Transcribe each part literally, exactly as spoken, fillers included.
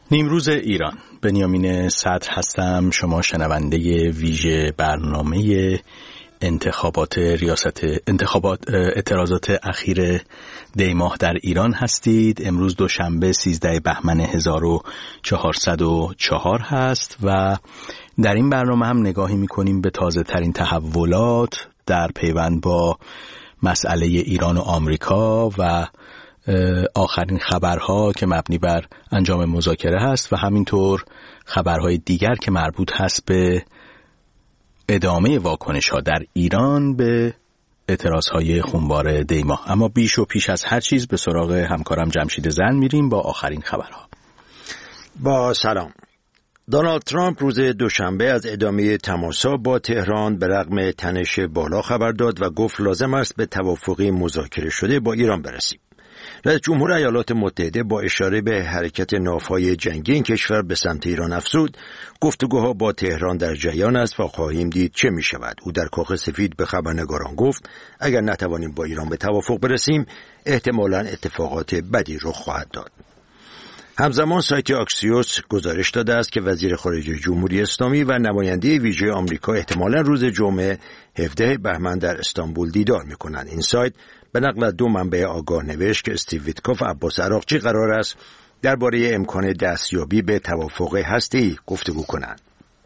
نیمروز ایران، بنیامین صدر هستم. شما شنونده ویژه برنامه انتخابات ریاست انتخابات اعتراضات اخیر دی ماه در ایران هستید. امروز دوشنبه سیزده بهمن هزار و چهارصد و چهار هست و در این برنامه هم نگاهی میکنیم به تازه ترین تحولات در پیوند با مسئله ایران و آمریکا و آخرین خبرها که مبنی بر انجام مذاکره هست و همینطور خبرهای دیگر که مربوط هست به ادامه واکنش ها در ایران به اعتراضهای خونبار دی ماه. اما بیش و پیش از هر چیز به سراغ همکارم جمشید زن میریم با آخرین خبرها. با سلام. دونالد ترامپ روز دوشنبه از ادامه تماس‌ها با تهران به رغم تنش بالا خبر داد و گفت لازم است به توافقی مذاکره شده با ایران برسیم. رئیس جمهور ایالات متحده با اشاره به حرکت ناوهای جنگی این کشور به سمت ایران افزود گفتگوها با تهران در جریان است و خواهیم دید چه می شود. او در کاخ سفید به خبرنگاران گفت اگر نتوانیم با ایران به توافق برسیم احتمالاً اتفاقات بدی رخ خواهد داد. همزمان سایت آکسیوس گزارش داده است که وزیر خارجه جمهوری اسلامی و نماینده ویژه آمریکا احتمالاً روز جمعه هفدهم بهمن در استانبول دیدار می‌کنند. این سایت به نقل از دو منبع آگاه نوشت که استیو ویتکوف و عباس عراقچی قرار است درباره امکان دستیابی به توافق هسته‌ای گفتگو کنند.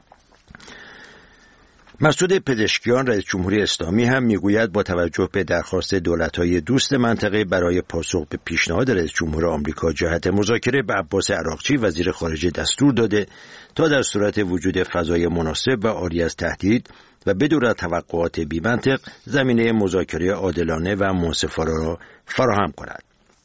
مسعود پزشکیان رئیس جمهوری اسلامی هم میگوید با توجه به درخواست دولت‌های دوست منطقه برای پاسخ به پیشنهاد رئیس جمهور آمریکا جهت مذاکره به عباس عراقچی وزیر خارجه دستور داده تا در صورت وجود فضای مناسب و عاری از تهدید و بدون توقعات بی‌منطق زمینه مذاکره عادلانه و منصفانه را فراهم کند.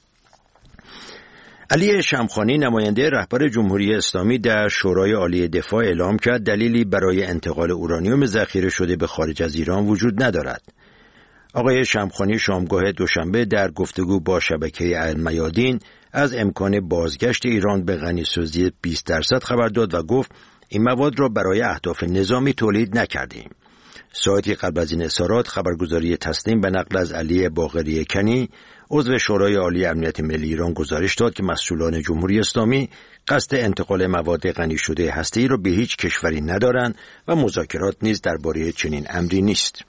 علی شمخانی نماینده رهبر جمهوری اسلامی در شورای عالی دفاع اعلام کرد دلیلی برای انتقال اورانیوم ذخیره شده به خارج از ایران وجود ندارد. آقای شمخانی شامگاه دوشنبه در گفتگو با شبکه المیادین از امکان بازگشت ایران به غنیسازی بیست درصد خبر داد و گفت این مواد را برای اهداف نظامی تولید نکردیم. سایتی قبل از این اظهارات خبرگزاری تسنیم به نقل از علی باقری کنی عضو شورای عالی امنیت ملی ایران گزارش داد که مسئولان جمهوری اسلامی قصد انتقال مواد غنی شده هسته‌ای را به هیچ کشوری ندارند و مذاکرات نیز درباره چنین امری نیست.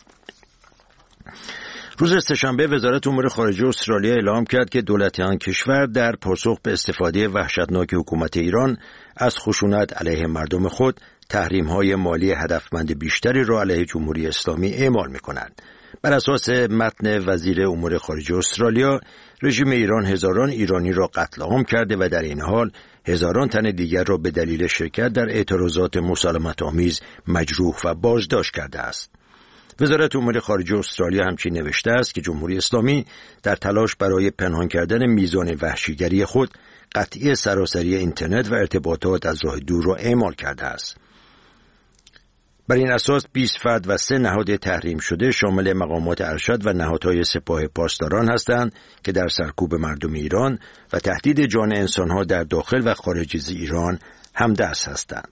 روز سه‌شنبه وزارت امور خارجه استرالیا اعلام کرد که دولت آن کشور در پاسخ به استفاده وحشتناک حکومت ایران از خشونت علیه مردم خود تحریم‌های مالی هدفمند بیشتری را علیه جمهوری اسلامی اعمال می‌کند. بر اساس متن وزیر امور خارجه استرالیا، رژیم ایران هزاران ایرانی را قتل عام کرده و در این حال هزاران تن دیگر را به دلیل شرکت در اعتراضات مسالمت‌آمیز مجروح و بازداشت کرده است. وزارت امور خارجه استرالیا همچنین نوشته است که جمهوری اسلامی در تلاش برای پنهان کردن میزان وحشیگری خود قطعی سراسری اینترنت و ارتباطات از راه دور را اعمال کرده است. بر این اساس بیست فرد و سه نهاد تحریم شده شامل مقامات ارشد و نهادهای سپاه پاسداران هستند که در سرکوب مردم ایران و تهدید جان انسانها در داخل و خارج از ایران همدست هستند.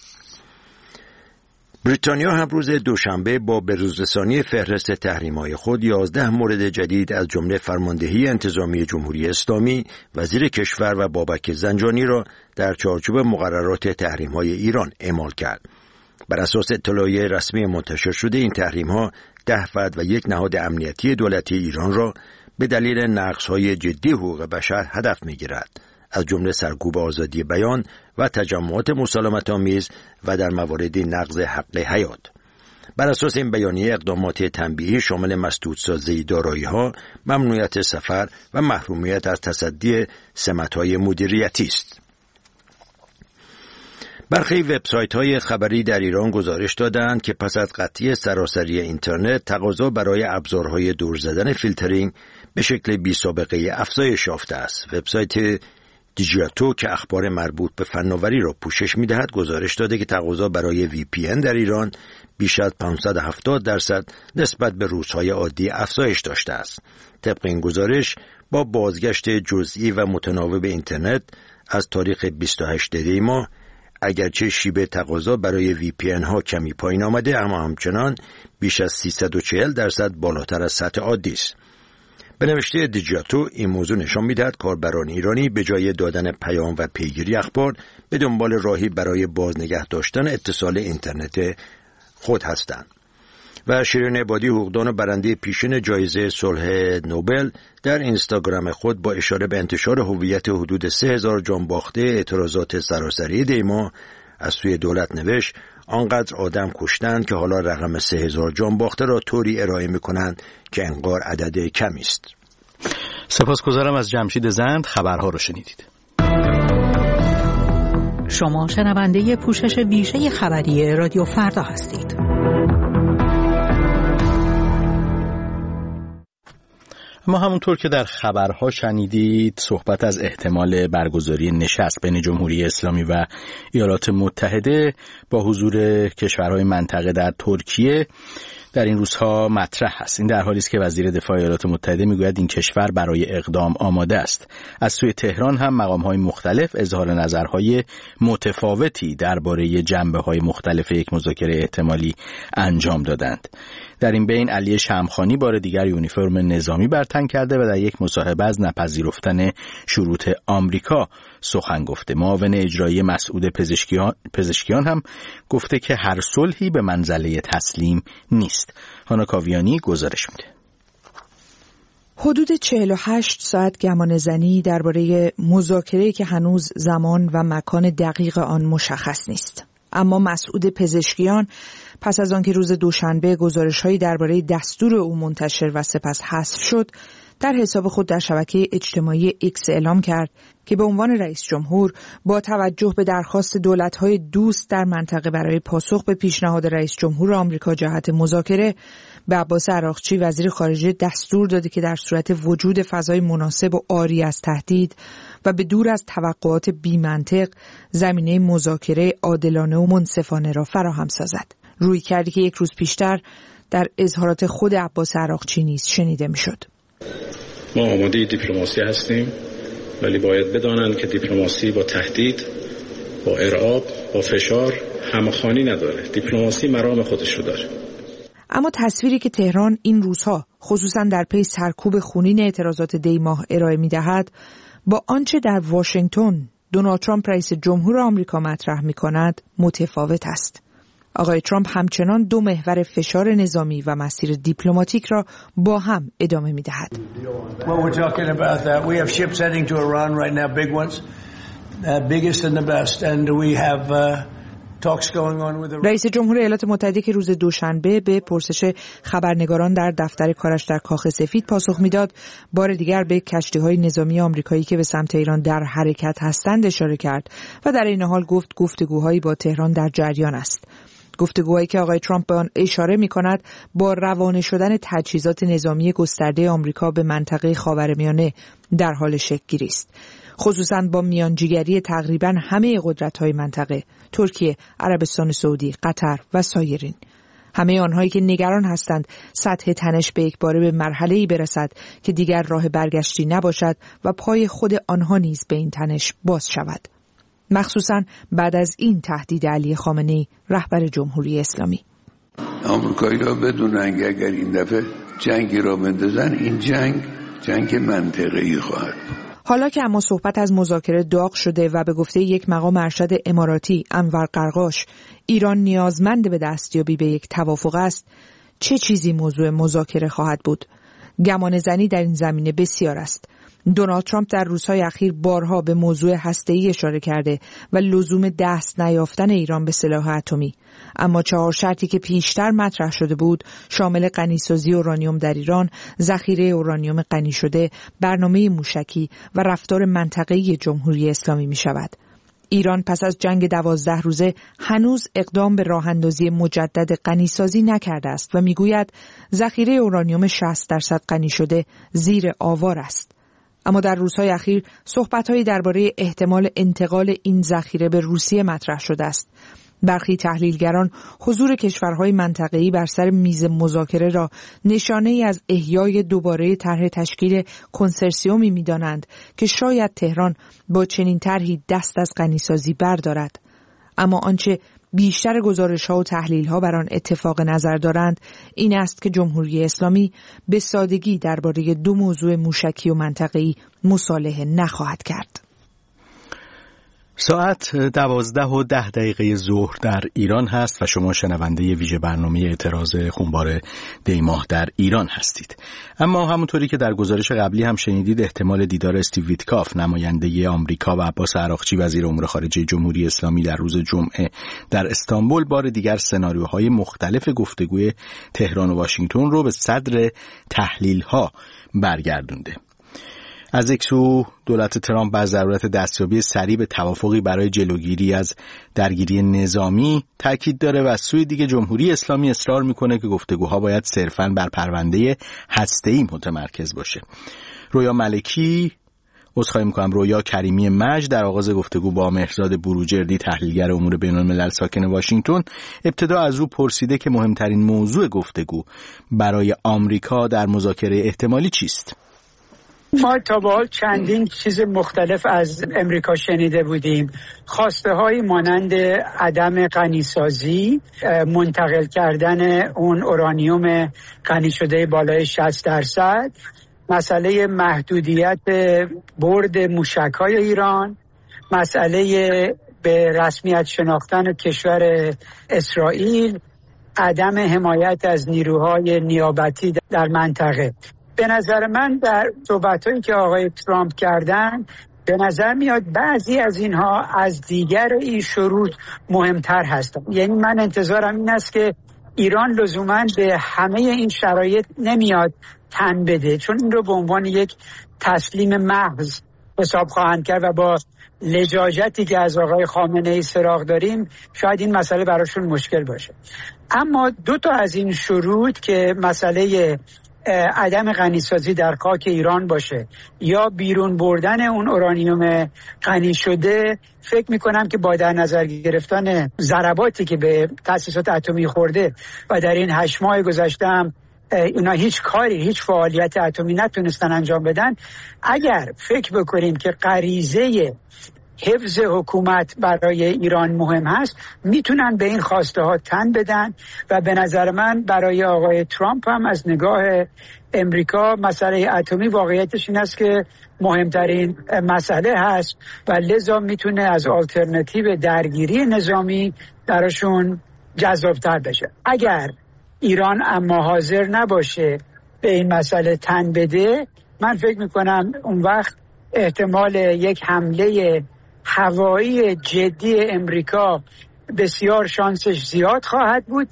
بریتانیا هم روز دوشنبه با بروزرسانی فهرست تحریم‌های خود یازده مورد جدید از جمله فرماندهی انتظامی جمهوری اسلامی، وزیر کشور و بابک زنجانی را در چارچوب مقررات تحریم‌های ایران اعمال کرد. بر اساس اطلاعیه رسمی منتشر شده این تحریم‌ها ده فرد و یک نهاد امنیتی دولتی ایران را به دلیل نقض‌های جدی حقوق بشر هدف می‌گیرد، از جمله سرکوب آزادی بیان و تجمعات مسالمت‌آمیز و در مواردی نقض حق حیات. بر اساس این بیانیه اقدامات تنبیهی شامل مسدودسازی دارایی‌ها، ممنوعیت سفر و محرومیت از تصدی سمت‌های مدیریتی است. برخی وبسایت‌های خبری در ایران گزارش دادند که پس از قطعی سراسری اینترنت تقاضا برای ابزارهای دور زدن فیلترینگ به شکل بی‌سابقه افزایش یافته است. وبسایت دیجیاتو که اخبار مربوط به فناوری را پوشش می‌دهد گزارش داده که تقاضا برای وی پی ان در ایران بیش از پانصد و هفتاد درصد نسبت به روزهای عادی افزایش داشته است. طبق این گزارش با بازگشت جزئی و متناوب اینترنت از تاریخ بیست و هشتم دی ماه اگرچه شیب تقاضا برای وی پی ان ها کمی پایین آمده، اما همچنان بیش از سیصد و چهل درصد بالاتر از سطح عادی است. به نوشته دیجیاتو این موضوع نشان می‌دهد کاربران ایرانی به جای دادن پیام و پیگیری اخبار به دنبال راهی برای بازنگه داشتن اتصال اینترنت خود هستند. و شیرین عبادی، حقوقدان و برنده پیشین جایزه صلح نوبل، در اینستاگرام خود با اشاره به انتشار هویت حدود سه هزار جان باخته اعتراضات سراسری دیما از سوی دولت نوشت آنقدر آدم کشتند که حالا رقم سه هزار جان باخته را طوری ارائه می‌کنند که انگار عدد کمی است. سپاسگزارم از جمشید زند. خبرها رو شنیدید. شما شنونده پوشش ویژه خبری رادیو فردا هستید. ما همونطور که در خبرها شنیدید صحبت از احتمال برگزاری نشست بین جمهوری اسلامی و ایالات متحده با حضور کشورهای منطقه در ترکیه در این روزها مطرح است. این در حالی است که وزیر دفاع ایالات متحده میگوید این کشور برای اقدام آماده است. از سوی تهران هم مقام‌های مختلف اظهار نظرهای متفاوتی درباره جنبه‌های مختلف یک مذاکره احتمالی انجام دادند. در این بین علی شمخانی بار دیگر یونیفرم نظامی بر تن کرده و در یک مصاحبه از نپذیرفتن شروط آمریکا سخن گفته. معاون اجرایی مسعود پزشکیان, پزشکیان هم گفته که هر صلحی به منزله تسلیم نیست. هانا کاویانی گزارش میده. حدود چهل و هشت ساعت گمانه‌زنی درباره مذاکره‌ای که هنوز زمان و مکان دقیق آن مشخص نیست. اما مسعود پزشکیان پس از آنکه روز دوشنبه گزارش‌هایی درباره دستور او منتشر و سپس حذف شد، در حساب خود در شبکه اجتماعی ایکس اعلام کرد که به عنوان رئیس جمهور با توجه به درخواست دولت‌های دوست در منطقه برای پاسخ به پیشنهاد رئیس جمهور آمریکا جهت مذاکره به عباس عراقچی وزیر خارجه دستور داده که در صورت وجود فضای مناسب و عاری از تهدید و به دور از توقعات بی‌منطق زمینه مذاکره عادلانه و منصفانه را فراهم سازد. روی کردی که یک روز پیشتر در اظهارات خود عباس عراقچی نیز شنیده می‌شد. ما آماده دیپلماسی هستیم، ولی باید بدانند که دیپلماسی با تهدید، با ارعاب، با فشار همخوانی نداره. دیپلماسی مرام خودش رو داره. اما تصویری که تهران این روزها خصوصا در پی سرکوب خونین اعتراضات دی ماه ارائه می‌دهد با آنچه در واشنگتن دونالد ترامپ رئیس جمهور آمریکا مطرح می‌کند متفاوت است. آقای ترامپ همچنان دو محور فشار نظامی و مسیر دیپلماتیک را با هم ادامه می‌دهد. Well, we're talking about that. We have ships heading to Iran right now, big ones, uh, biggest and the best, and we have uh, talks going on with the... رئیس جمهور ایالات متحده که روز دوشنبه به پرسش خبرنگاران در دفتر کارش در کاخ سفید پاسخ میداد، بار دیگر به کشتی‌های نظامی آمریکایی که به سمت ایران در حرکت هستند اشاره کرد و در این حال گفت گفتگوهایی با تهران در جریان است. گفتگوهایی که آقای ترامپ به آن اشاره می‌کند با روانه شدن تجهیزات نظامی گسترده آمریکا به منطقه خاورمیانه در حال شکل‌گیری است، خصوصاً با میانجیگری تقریباً همه قدرت‌های منطقه، ترکیه، عربستان سعودی، قطر و سایرین. همه آنهایی که نگران هستند سطح تنش به یک باره به مرحله‌ای برسد که دیگر راه برگشتی نباشد و پای خود آنها نیز به این تنش باز شود. مخصوصاً بعد از این تهدید علی خامنه‌ای رهبر جمهوری اسلامی. آمریکایی‌ها بدونن که اگر این دفعه جنگی را بندازن، این جنگ جنگ منطقه‌ای خواهد بود. حالا که اما صحبت از مذاکره داغ شده و به گفته یک مقام ارشد اماراتی انور قرقاش ایران نیازمند به دستیابی به یک توافق است، چه چیزی موضوع مذاکره خواهد بود؟ گمانه‌زنی در این زمینه بسیار است. دونالد ترامپ در روزهای اخیر بارها به موضوع هسته‌ای اشاره کرده و لزوم دست نیافتن ایران به سلاح اتمی، اما چهار شرطی که پیشتر مطرح شده بود شامل غنیسازی اورانیوم در ایران، ذخیره اورانیوم غنی شده، برنامه موشکی و رفتار منطقه‌ای جمهوری اسلامی می شود. ایران پس از جنگ دوازده روزه هنوز اقدام به راه‌اندازی مجدد غنیسازی نکرده است و میگوید ذخیره اورانیوم شصت درصد غنی شده زیر آوار است. اما در روزهای اخیر صحبت‌هایی درباره احتمال انتقال این ذخیره به روسیه مطرح شده است. برخی تحلیلگران حضور کشورهای منطقه‌ای بر سر میز مذاکره را نشانه‌ای از احیای دوباره طرح تشکیل کنسرسیومی می‌دانند که شاید تهران با چنین طرحی دست از غنیسازی بردارد. اما آنچه بیشتر گزارش‌ها و تحلیل‌ها بر آن اتفاق نظر دارند این است که جمهوری اسلامی به سادگی درباره دو موضوع موشکی و منطقه‌ای مصالحه نخواهد کرد. ساعت دوازده و ده دقیقه ظهر در ایران هست و شما شنونده ویژه برنامه اعتراض خونبار دیماه در ایران هستید. اما همونطوری که در گزارش قبلی هم شنیدید، احتمال دیدار استیو ویتکاف نماینده آمریکا و عباس عراقچی وزیر امور خارجه جمهوری اسلامی در روز جمعه در استانبول بار دیگر سناریوهای مختلف گفتگوی تهران و واشنگتن رو به صدر تحلیل‌ها برگردونده. از یک سو دولت ترامپ بر ضرورت دستیابی سریع به توافقی برای جلوگیری از درگیری نظامی تاکید داره و از سوی دیگه جمهوری اسلامی اصرار میکنه که گفتگوها باید صرفاً بر پرونده هسته‌ای متمرکز باشه. رویا ملکی عذرخواهی میکنم رویا کریمی مجد در آغاز گفتگو با مهرزاد بروجردی تحلیلگر امور بین‌الملل ساکن واشنگتن ابتدا از او پرسیده که مهمترین موضوع گفتگو برای آمریکا در مذاکره احتمالی چیست؟ ما تا به حال چندین چیز مختلف از امریکا شنیده بودیم. خواسته های مانند عدم غنیسازی، منتقل کردن اون اورانیوم غنی شده بالای شصت درصد، مسئله محدودیت برد موشک‌های ایران، مسئله به رسمیت شناختن کشور اسرائیل، عدم حمایت از نیروهای نیابتی در منطقه. به نظر من در صحبت‌هایی که آقای ترامپ کردن به نظر میاد بعضی از اینها از دیگر این شروط مهمتر هستند. یعنی من انتظارم این است که ایران لزوماً به همه این شرایط نمیاد تن بده، چون این رو به عنوان یک تسلیم محض حساب خواهند کرد و با لجاجتی که از آقای خامنه‌ای سراغ داریم شاید این مسئله براشون مشکل باشه. اما دو تا از این شروط که مسئله عدم غنیسازی در خاک ایران باشه یا بیرون بردن اون اورانیوم غنی شده، فکر میکنم که با در نظر گرفتن ضرباتی که به تأسیسات اتمی خورده و در این هشت ماه گذشته هم اینا هیچ کاری، هیچ فعالیت اتمی نتونستن انجام بدن، اگر فکر بکنیم که غریزه حفظ حکومت برای ایران مهم هست، میتونن به این خواسته ها تن بدن و به نظر من برای آقای ترامپ هم از نگاه امریکا مسئله اتمی واقعیتش این است که مهمترین مسئله هست و لذا میتونه از آلترناتیو درگیری نظامی براشون جذابتر بشه. اگر ایران اما حاضر نباشه به این مسئله تن بده، من فکر میکنم اون وقت احتمال یک حمله هوایی جدی امریکا بسیار شانسش زیاد خواهد بود،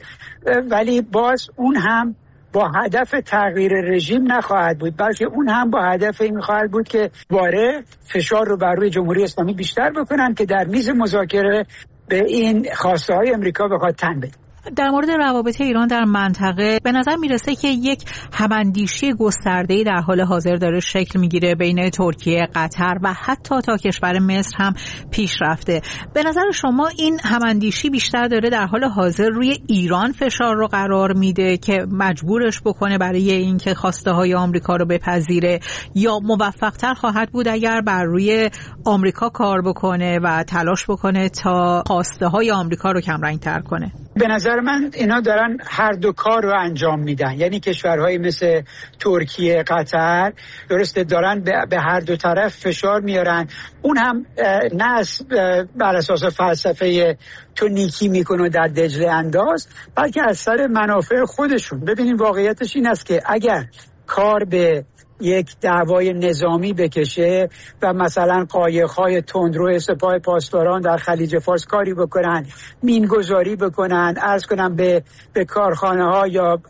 ولی باز اون هم با هدف تغییر رژیم نخواهد بود، بلکه اون هم با هدف این خواهد بود که باره فشار رو بر روی جمهوری اسلامی بیشتر بکنن که در میز مذاکره به این خواسته های امریکا بخواد تن بده. در مورد روابط ایران در منطقه به نظر میرسه که یک هماندیشی گسترده‌ای در حال حاضر داره شکل میگیره بین ترکیه، قطر و حتی تا کشور مصر هم پیش رفته. به نظر شما این هماندیشی بیشتر داره در حال حاضر روی ایران فشار رو قرار میده که مجبورش بکنه برای اینکه خواسته های آمریکا رو بپذیره، یا موفق‌تر خواهد بود اگر بر روی آمریکا کار بکنه و تلاش بکنه تا خواسته های آمریکا رو کمرنگ‌تر کنه؟ به نظر من اینا دارن هر دو کار رو انجام میدن. یعنی کشورهای مثل ترکیه، قطر درسته دارن به هر دو طرف فشار میارن. اون هم نه بر اساس فلسفه تو نیکی میکنه و در دجله انداز، بلکه از سر منافع خودشون. ببینیم واقعیتش این است که اگر کار به یک دعوای نظامی بکشه و مثلا قایق‌های تندرو سپاه پاسداران در خلیج فارس کاری بکنن، مینگذاری بکنن، عرض کنم به به کارخانه‌ها یا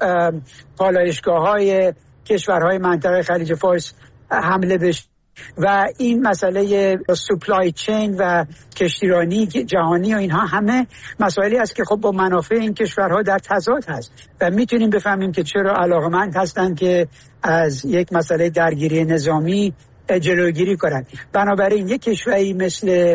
پالایشگاه‌های کشورهای منطقه خلیج فارس حمله بشه و این مسئله سوپلای چین و کشتیرانی جهانی و اینها همه مسائلی است که خب با منافع این کشورها در تضاد هست و میتونیم بفهمیم که چرا علاقمند هستند که از یک مسئله درگیری نظامی جلوگیری کنند. بنابراین یک کشوری مثل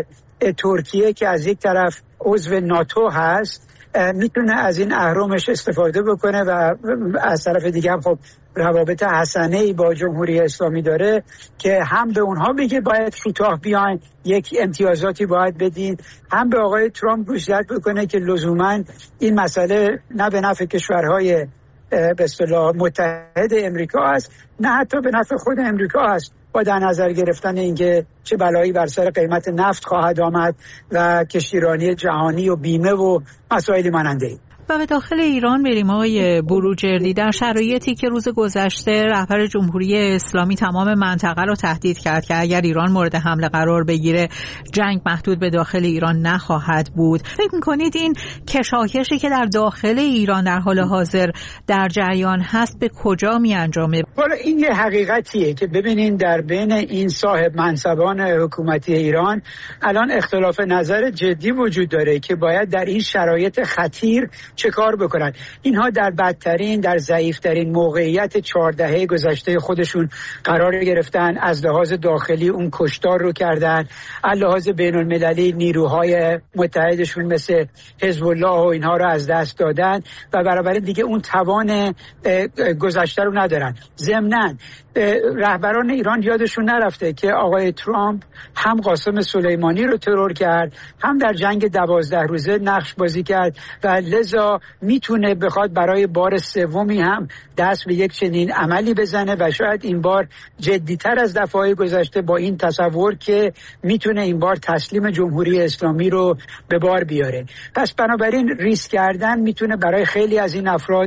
ترکیه که از یک طرف عضو ناتو هست میتونه از این اهرمش استفاده بکنه و از طرف دیگه هم خب روابط حسنه‌ای با جمهوری اسلامی داره که هم به اونها بگه باید کوتاه بیاین، یک امتیازاتی باید بدین، هم به آقای ترامپ گوشزد بکنه که لزوما این مسئله نه به نفع کشورهای به اصطلاح متحد امریکا است، نه حتی به نفع خود امریکا است، با در نظر گرفتن اینکه چه بلایی بر سر قیمت نفت خواهد آمد و کشتیرانی جهانی و بیمه و مسائلی ماننده این. و به داخل ایران بریم آقای بروجردی، در شرایطی که روز گذشته رهبر جمهوری اسلامی تمام منطقه رو تهدید کرد که اگر ایران مورد حمله قرار بگیره جنگ محدود به داخل ایران نخواهد بود، فکر می‌کنید این کشاکشی که در داخل ایران در حال حاضر در جریان هست به کجا می‌انجامه؟ والا این یه حقیقتیه که ببینین در بین این صاحب منصبان حکومتی ایران الان اختلاف نظر جدی وجود داره که باید در این شرایط خطیر چه کار بکنن. اینها در بدترین، در ضعیفترین موقعیت چهار دهه گذشته خودشون قرار گرفتن، از لحاظ داخلی اون کشتار رو کردن، از لحاظ بین المللی نیروهای متحدشون مثل حزب الله و اینها رو از دست دادن و بنابراین دیگه اون توان گذشته رو ندارن. ضمناً رهبران ایران یادشون نرفته که آقای ترامپ هم قاسم سلیمانی رو ترور کرد، هم در جنگ دوازده روزه نقش بازی کرد و لذا میتونه بخواد برای بار سومی هم دست به یک چنین عملی بزنه و شاید این بار جدیتر از دفعه گذشته با این تصور که میتونه این بار تسلیم جمهوری اسلامی رو به بار بیاره. پس بنابراین ریسک کردن میتونه برای خیلی از این افراد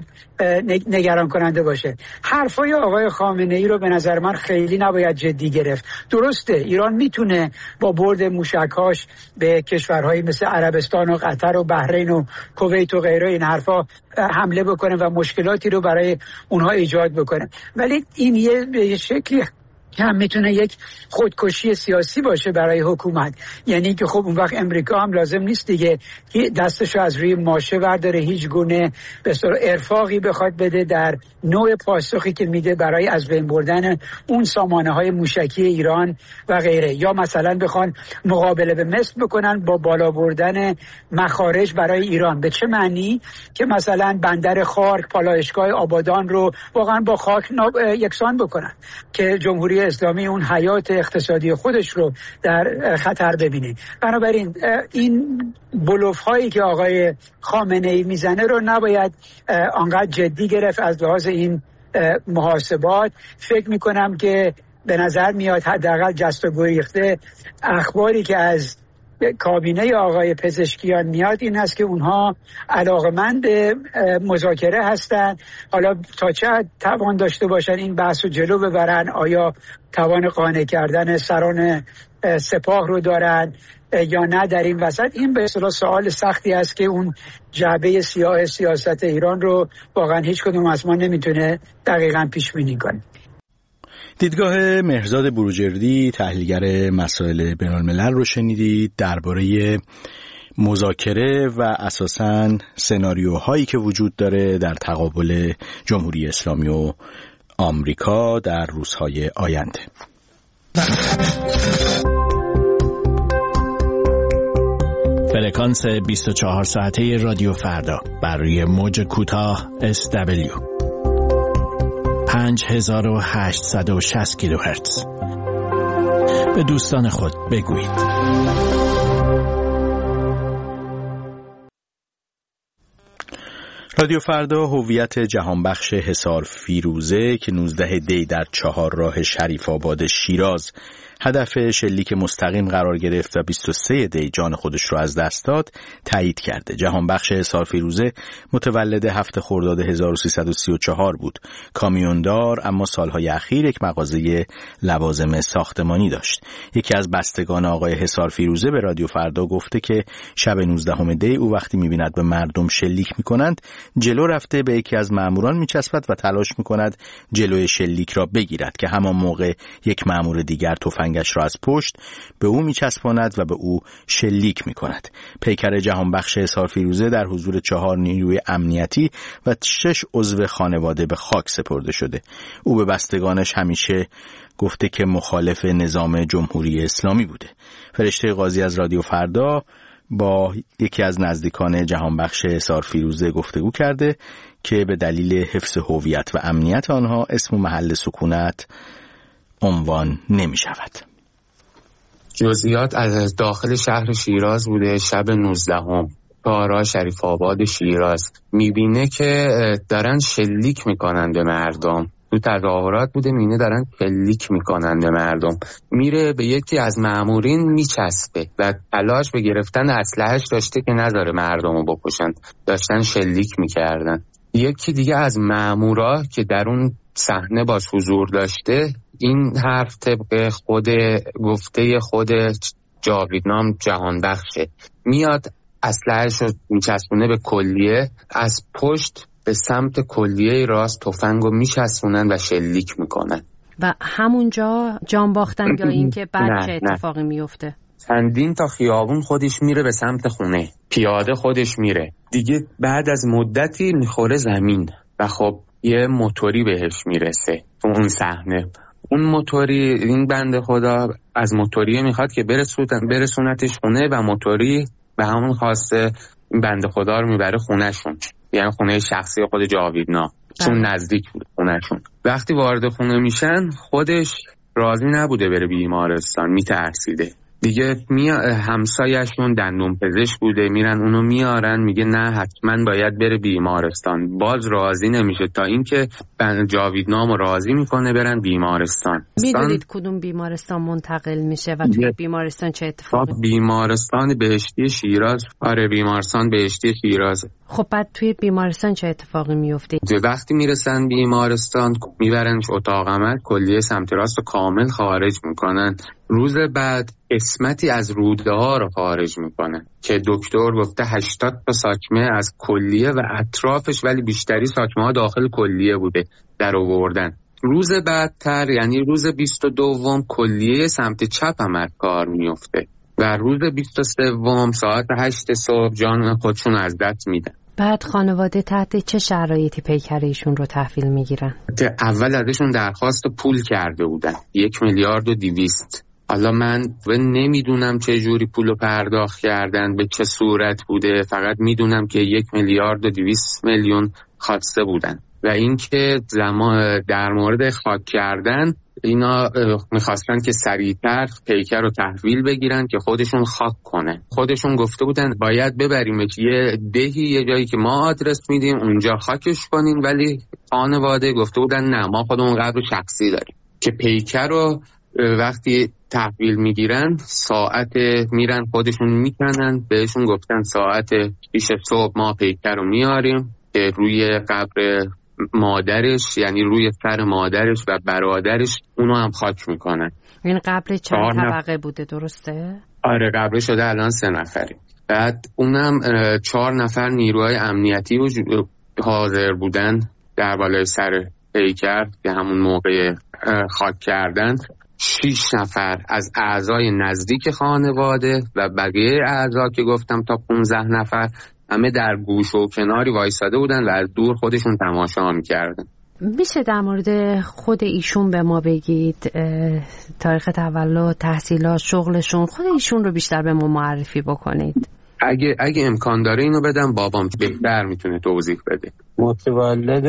نگران کننده باشه. حرفای آقای خامنه‌ای رو به نظر من خیلی نباید جدی گرفت. درسته ایران میتونه با برد موشک‌هاش به کشورهایی مثل عربستان و قطر و بحرین و کویت و غیره این حرفا حمله بکنه و مشکلاتی رو برای اونها ایجاد بکنه، ولی این یه به شکلی هم میتونه یک خودکشی سیاسی باشه برای حکومت. یعنی که خب اون وقت امریکا هم لازم نیست دیگه دستشو از روی ماشه برداره، هیچ گونه به اصطلاح ارفاقی بخواد بده در نوع پاسخی که میده برای از بین بردن اون سامانه های موشکی ایران و غیره، یا مثلا بخوان مقابله به مصر بکنن با بالا بردن مخارج برای ایران. به چه معنی؟ که مثلا بندر خارک، پالایشگاه آبادان رو واقعا با خاک یکسان بکنن که جمهوری اسلامی اون حیات اقتصادی خودش رو در خطر ببینه. بنابراین این بلوف هایی که آقای خامنه ای میزنه رو نباید آنقدر جدی گرفت از لحاظ این محاسبات. فکر میکنم که به نظر میاد حداقل جست و گریخته اخباری که از کابینه آقای پزشکیان میاد این است که اونها علاقمند مذاکره هستند. حالا تا چه توان داشته باشن این بحث رو جلو ببرن، آیا توان قانع کردن سران سپاه رو دارن یا نه در این وسط، این به اصطلاح سوال سختی است که اون جعبه سیاه سیاست ایران رو واقعا هیچ کدوم از ما نمیتونه دقیقاً پیش بینی کنه. دیدگاه مهرزاد بروجردی تحلیلگر مسائل بین الملل رو شنیدید درباره مذاکره و اساساً سناریوهایی که وجود داره در تقابل جمهوری اسلامی و آمریکا در روزهای آینده. فرکانس بیست و چهار ساعته رادیو فردا بر روی موج کوتاه اس دبلیو پنج هزار و هشتصد و شصت کیلوهرتز. به دوستان خود بگویید. رادیو فردا هویت جهانبخش حصار فیروزه که نوزده دی در چهار راه شریف آباد شیراز هدف شلیک مستقیم قرار گرفت و بیست و سه دی جان خودش رو از دست داد تایید کرده. جهانبخش حصار فیروزه متولد هفت خرداد هزار و سیصد و سی و چهار بود. کامیوندار، اما سالهای اخیر یک مغازه لوازم ساختمانی داشت. یکی از بستگان آقای حصار فیروزه به رادیو فردا گفته که شب نوزدهم دی او وقتی می‌بیند به مردم شلیک می‌کنند جلو رفته به یکی از ماموران می‌چسبد و تلاش می‌کند جلوی شلیک را بگیرد که همان موقع یک مامور دیگر تفنگش را از پشت به او می‌چسباند و به او شلیک می‌کند. پیکر جهانبخش حصار فیروزه در حضور چهار نیروی امنیتی و شش عضو خانواده به خاک سپرده شده. او به بستگانش همیشه گفته که مخالف نظام جمهوری اسلامی بوده. فرشته قاضی از رادیو فردا با یکی از نزدیکان جهانبخش حصار فیروزه گفتگو کرده که به دلیل حفظ هویت و امنیت آنها اسم و محل سکونت عنوان نمی شود. جزئیات از داخل شهر شیراز بوده. شب نوزدهم کارا شریف آباد شیراز میبینه که دارن شلیک میکنن به مردم. تو تظاهرات بوده، میبینه دارن شلیک میکنن به مردم. میره به یکی از مامورین میچسبه و تلاش به گرفتن اسلحه‌اش داشته که نذاره مردمو بکشن. داشتن شلیک میکردن. یکی دیگه از مامورا که در اون صحنه باش حضور داشته این حرف طبق خود گفته خود جاویدنام جهانبخشه، میاد اسلحه‌اش رو میچسبونه به کلیه، از پشت به سمت کلیه راست تفنگو میچسبونن و شلیک میکنن. و همونجا جان باختن یا این که بعد چه اتفاقی میفته؟ چندین تا خیابون خودش میره به سمت خونه، پیاده خودش میره دیگه. بعد از مدتی میخوره زمین و خب یه موتوری بهش میرسه تو اون صحنه. اون موتوری، این بنده خدا از موتوری میخواد که برسونتش خونه و موتوری به همون خواسته این بنده خدا رو میبره خونهشون، یعنی خونه شخصی خود جاویدنا، چون نزدیک بود خونهشون. وقتی وارد خونه میشن خودش راضی نبوده بره بیمارستان، میترسیده دیگه. می همسایه‌شون دندون پزشک بوده، میرن اونو میارن، میگه نه حتما باید بره بیمارستان. باز راضی نمیشه تا اینکه جاویدنامو راضی میکنه برن بیمارستان. میدونید کدوم بیمارستان منتقل میشه و توی بیمارستان چه اتفاقی؟ بیمارستان بهشتی شیراز. آره بیمارستان بهشتی شیراز. خب بعد توی بیمارستان چه اتفاقی میفته؟ وقتی میرسن بیمارستان میبرنش اتاق عمل، کلیه سمت راست رو کامل خارج میکنن. روز بعد قسمتی از روده ها رو خارج میکنن که دکتر گفته هشتاد تا ساکمه از کلیه و اطرافش، ولی بیشتری ساکمه ها داخل کلیه بوده در آوردن. روز بعدتر یعنی روز بیست و دوم کلیه سمت چپ هم کار میفته و روز بیست و سوم ساعت هشت صبح جان خودشون از دست میدن. بعد خانواده تحت چه شرایطی پیکر ایشون رو تحویل میگیرن؟ اول ازشون درخواست پول کرده بودن، یک میلیارد و دیویست. حالا من نمیدونم چه جوری پولو پرداخت کردن، به چه صورت بوده، فقط میدونم که یک میلیارد و دویست میلیون خواسته بودن. و اینکه زمان در مورد خاک کردن اینا میخواستن که سریعتر پیکر رو تحویل بگیرن که خودشون خاک کنه. خودشون گفته بودن باید ببریمش یه دهی، یه جایی که ما آدرس میدیم اونجا خاکش کنین، ولی خانواده گفته بودن نه ما خودمون قبر شخصی داریم. که پیکر رو وقتی تحویل میگیرن ساعت میرن خودشون میکنن، بهشون گفتن ساعت پیش صبح ما پیکر رو میاریم که روی قبر مادرش، یعنی روی سر مادرش و برادرش اونو هم خاک میکنن. این قبر چند طبقه بوده درسته؟ آره قبر شده الان سه نفری. بعد اونم چهار نفر نیروهای امنیتی حاضر بودن در بالای سر پیکر که همون موقع خاک کردن. شیش نفر از اعضای نزدیک خانواده و بقیه اعضا که گفتم تا پونزده نفر همه در گوش و کناری وایساده بودن و از دور خودشون تماشا میکردن. میشه در مورد خود ایشون به ما بگید؟ تاریخ تولد، تحصیلات، شغلشون، خود ایشون رو بیشتر به ما معرفی بکنید. اگه اگه امکان داره اینو بدم بابام بهتر میتونه توضیح بده. متولد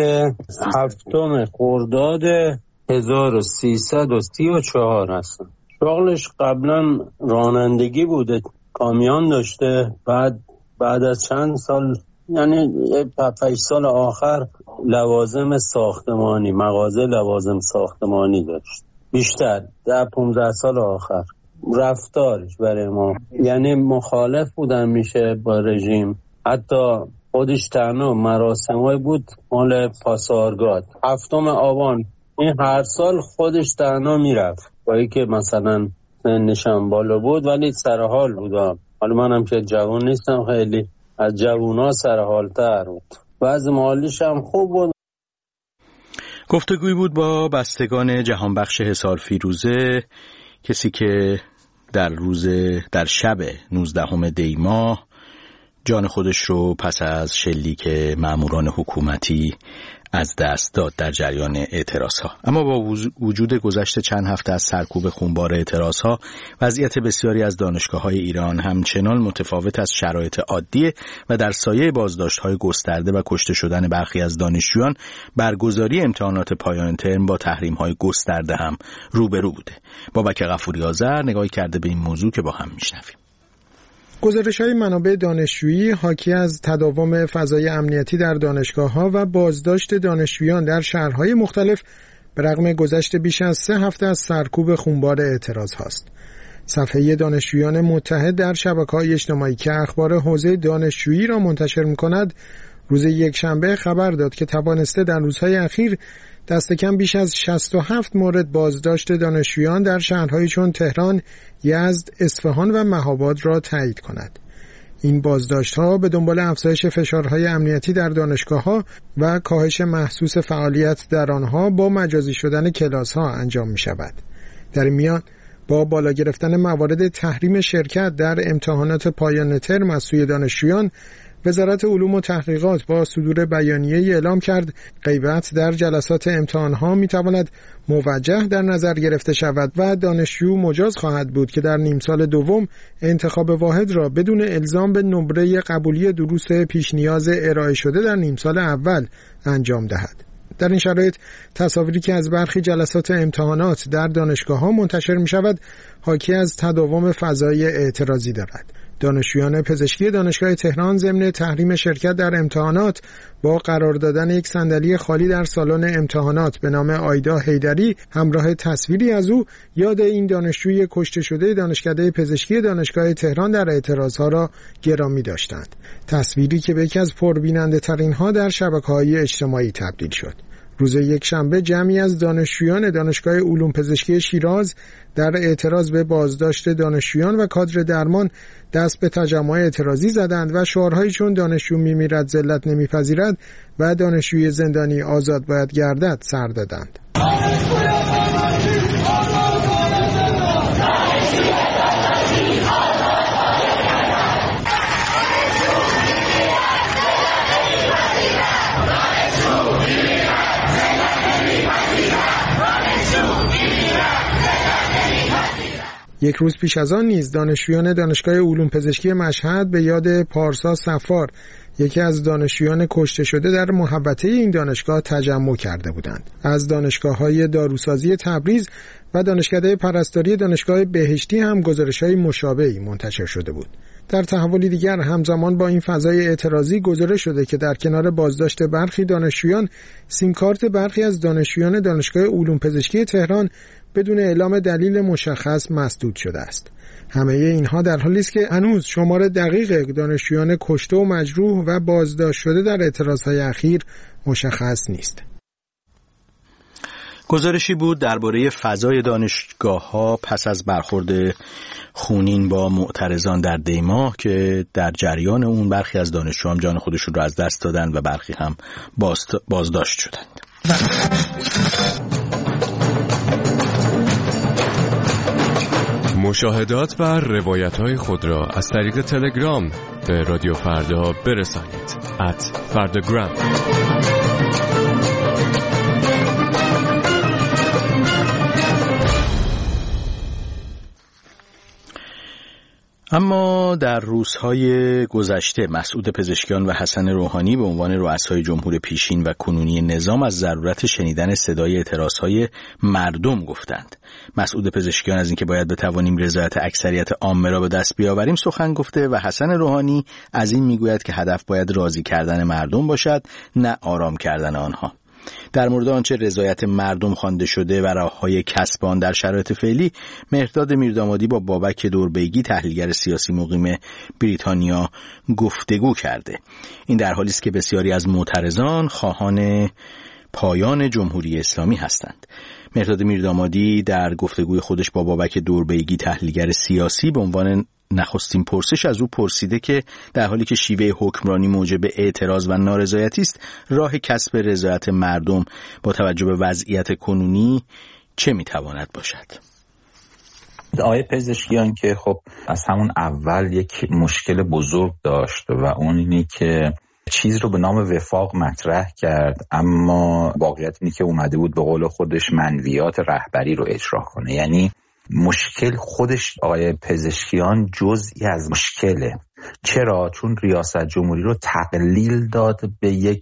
هفتم خرداد هزار و سیصد و سی و چهار هستن. شغلش قبلا رانندگی بوده، کامیون داشته. بعد بعد از چند سال یعنی پنج سال آخر لوازم ساختمانی، مغازه لوازم ساختمانی داشت. بیشتر در پانزده سال آخر رفتارش برای ما یعنی مخالف بودن میشه با رژیم. حتی خودش تنها مراسمای بود مال پاسارگاد هفتم آبان این هر سال خودش تنها میرفت، با اینکه مثلا سنشم بالا بود ولی سرحال بودم. حالا منم که جوان نیستم، خیلی از جوونا سرحالتر بود. بعضی محالیش هم خوب بود. گفتگوی بود با بستگان جهانبخش حصار فیروزه، کسی که در روز در شب نوزدهم دی ماه جان خودش رو پس از شلیک ماموران حکومتی از دست داد در جریان اعتراضها. اما با وجود گذشت چند هفته از سرکوب خونبار اعتراضها، وضعیت بسیاری از دانشگاه‌های ایران همچنان متفاوت از شرایط عادیه و در سایه بازداشت‌های گسترده و کشته شدن برخی از دانشجویان، برگزاری امتحانات پایان ترم با تحریم‌های گسترده هم روبرو بوده. بابک غفوری آذر نگاهی کرده به این موضوع که با هم میشنویم. گزارش‌های منابع دانشجویی حاکی از تداوم فضای امنیتی در دانشگاه‌ها و بازداشت دانشجویان در شهرهای مختلف به رغم گذشت بیش از سه هفته از سرکوب خونبار اعتراض هاست. صفحه دانشجویان متحد در شبکه‌های اجتماعی که اخبار حوزه دانشجویی را منتشر می‌کند، روز یکشنبه خبر داد که توانسته در روزهای اخیر دست کم بیش از شصت و هفت مورد بازداشت دانشجویان در شهرهایی چون تهران، یزد، اصفهان و مهاباد را تایید کند. این بازداشت‌ها به دنبال افزایش فشارهای امنیتی در دانشگاه‌ها و کاهش محسوس فعالیت در آنها با مجازی شدن کلاس‌ها انجام می‌شود. در این میان با بالا گرفتن موارد تحریم شرکت در امتحانات پایان ترم از سوی دانشجویان، وزارت علوم و تحقیقات با صدور بیانیه‌ای اعلام کرد غیبت در جلسات امتحان‌ها می‌تواند موجه در نظر گرفته شود و دانشجو مجاز خواهد بود که در نیم سال دوم انتخاب واحد را بدون الزام به نمره قبولی دروس پیش نیاز ارائه شده در نیم سال اول انجام دهد. در این شرایط تصاویری که از برخی جلسات امتحانات در دانشگاه‌ها منتشر می‌شود حاکی از تداوم فضای اعتراضی دارد. دانشجویان پزشکی دانشگاه تهران ضمن تحریم شرکت در امتحانات با قرار دادن یک صندلی خالی در سالن امتحانات به نام آیدا حیدری همراه تصویری از او یاد این دانشجوی کشته شده دانشکده پزشکی دانشگاه تهران در اعتراضها را گرامی داشتند. تصویری که به یکی از پربیننده ترین ها در شبکه‌های اجتماعی تبدیل شد. روز یکشنبه جمعی از دانشجویان دانشگاه علوم پزشکی شیراز در اعتراض به بازداشت دانشجویان و کادر درمان دست به تجمع اعتراضی زدند و شعارهایی چون دانشجو میمیرد ذلت نمیپذیرد و دانشجوی زندانی آزاد باید گردد سر دادند. یک روز پیش از آن نیز دانشجویان دانشگاه علوم پزشکی مشهد به یاد پارسا صفار، یکی از دانشجویان کشته شده در محوطه این دانشگاه تجمع کرده بودند. از دانشگاه‌های داروسازی تبریز و دانشکده پرستاری دانشگاه بهشتی هم گزارش‌های مشابهی منتشر شده بود. در تحولی دیگر همزمان با این فضای اعتراضی گزارش شده که در کنار بازداشت برخی دانشجویان، سیم کارت برخی از دانشجویان دانشگاه علوم پزشکی تهران بدون اعلام دلیل مشخص مسدود شده است. همه اینها در حالی است که هنوز شمار دقیق دانشجویان کشته و مجروح و بازداشت شده در اعتراضهای اخیر مشخص نیست. گزارشی بود درباره فضای دانشگاه‌ها پس از برخورد خونین با معترضان در دیماه که در جریان اون برخی از دانشجویان جان خودشون رو از دست دادن و برخی هم بازداشت شدند. مشاهدات و روایت‌های خود را از طریق تلگرام به رادیو فردا برسانید. ات فرداگرام. اما در روزهای گذشته مسعود پزشکیان و حسن روحانی به عنوان رؤسای جمهور پیشین و کنونی نظام از ضرورت شنیدن صدای اعتراضهای مردم گفتند. مسعود پزشکیان از اینکه باید بتوانیم رضایت اکثریت عامه را به دست بیاوریم سخن گفته و حسن روحانی از این میگوید که هدف باید راضی کردن مردم باشد، نه آرام کردن آنها. در مورد آنچه رضایت مردم خوانده شده و راه‌های کسب آن در شرایط فعلی، مهرداد میردامادی با بابک دوربیگی تحلیلگر سیاسی مقیم بریتانیا گفتگو کرده. این در حالی است که بسیاری از معترضان خواهان پایان جمهوری اسلامی هستند. مهرداد میردامادی در گفتگوی خودش با بابک دوربیگی تحلیلگر سیاسی به عنوان نخستین پرسش از او پرسیده که در حالی که شیوه حکمرانی موجب اعتراض و نارضایتی است، راه کسب رضایت مردم با توجه به وضعیت کنونی چه میتواند باشد؟ آقای پزشکیان که خب از همون اول یک مشکل بزرگ داشت و اون اینه که چیز رو به نام وفاق مطرح کرد، اما واقعیت اینه که اومده بود به قول خودش منویات رهبری رو اجرا کنه. یعنی مشکل خودش آقای پزشکیان جزئی از مشکله. چرا؟ چون ریاست جمهوری رو تقلیل داد به یک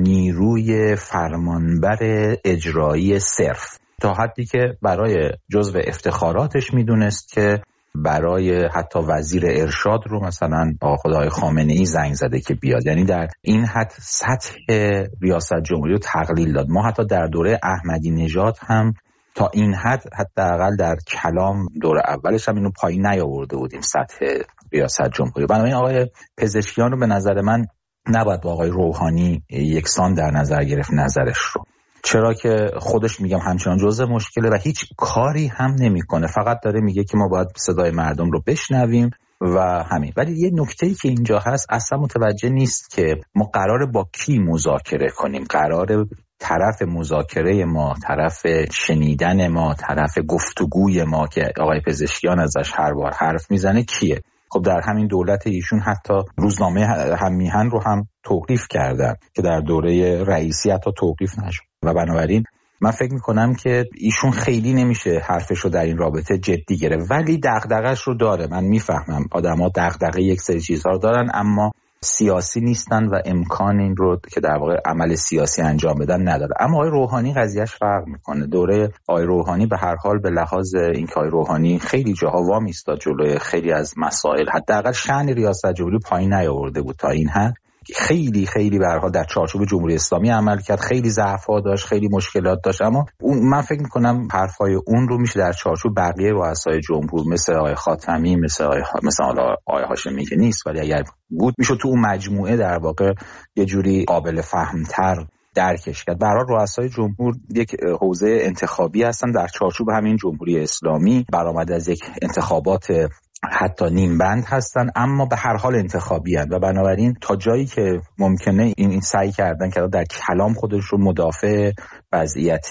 نیروی فرمانبر اجرایی صرف، تا حدی که برای جزو افتخاراتش میدونست که برای حتی وزیر ارشاد رو مثلا آقای خامنه‌ای زنگ زده که بیاد. یعنی در این حد سطح ریاست جمهوری رو تقلیل داد. ما حتی در دوره احمدی نژاد هم تا این حد حداقل در کلام دور اولش هم اینو پایین نیاورده بودیم سطح ریاست جمهوری. بنابراین آقای پزشکیان رو به نظر من نباید با آقای روحانی یکسان در نظر گرفت نظرش رو، چرا که خودش میگم همچنان جزء مشکله و هیچ کاری هم نمیکنه، فقط داره میگه که ما باید صدای مردم رو بشنویم و همین. ولی یه نکته‌ای که اینجا هست اصلا متوجه نیست که ما قراره با کی مذاکره کنیم، قراره طرف مذاکره ما، طرف شنیدن ما، طرف گفتگوی ما که آقای پزشکیان ازش هر بار حرف میزنه کیه؟ خب در همین دولت ایشون حتی روزنامه هم میهن رو هم توقیف کردن که در دوره رئیسی حتی توقیف نشد و بنابراین من فکر میکنم که ایشون خیلی نمیشه حرفش رو در این رابطه جدی گرفت، ولی دغدغه‌اش رو داره. من میفهمم آدم‌ها دغدغه یک سری چیزها رو دارن اما سیاسی نیستن و امکان این رو که در واقع عمل سیاسی انجام بدن نداره. اما آقای روحانی قضیهش فرق میکنه. دوره آقای روحانی به هر حال به لحاظ اینکه آقای روحانی خیلی جاها وا ایستاد جلوی خیلی از مسائل، حداقل شأن ریاست جمهوری پایین نیاورده بود تا این حد. خیلی خیلی به هر حال در چارچوب جمهوری اسلامی عمل کرد، خیلی ضعف‌ها داشت، خیلی مشکلات داشت، اما اون من فکر می‌کنم حرفای اون رو میشه در چارچوب بقیه رؤسای جمهور مثل آقای خاتمی، مثل آقای مثلا آقای هاشمی که نیست ولی اگر بود میشه تو اون مجموعه در واقع یه جوری قابل فهم‌تر درکش کرد. به هر حال رؤسای جمهور یک حوزه انتخابی هستن در چارچوب همین جمهوری اسلامی، برآمده از یک انتخابات حتی نیم بند هستن اما به هر حال انتخابی هستن و بنابراین تا جایی که ممکنه این, این سعی کردن که در کلام خودش رو مدافع وضعیت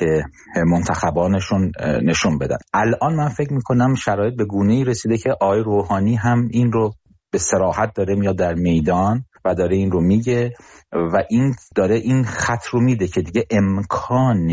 منتخبانشون نشون بدن. الان من فکر میکنم شرایط به گونه‌ای رسیده که آقای روحانی هم این رو به صراحت داره میاد در میدان و داره این رو میگه و این داره این خط رو میده که دیگه امکان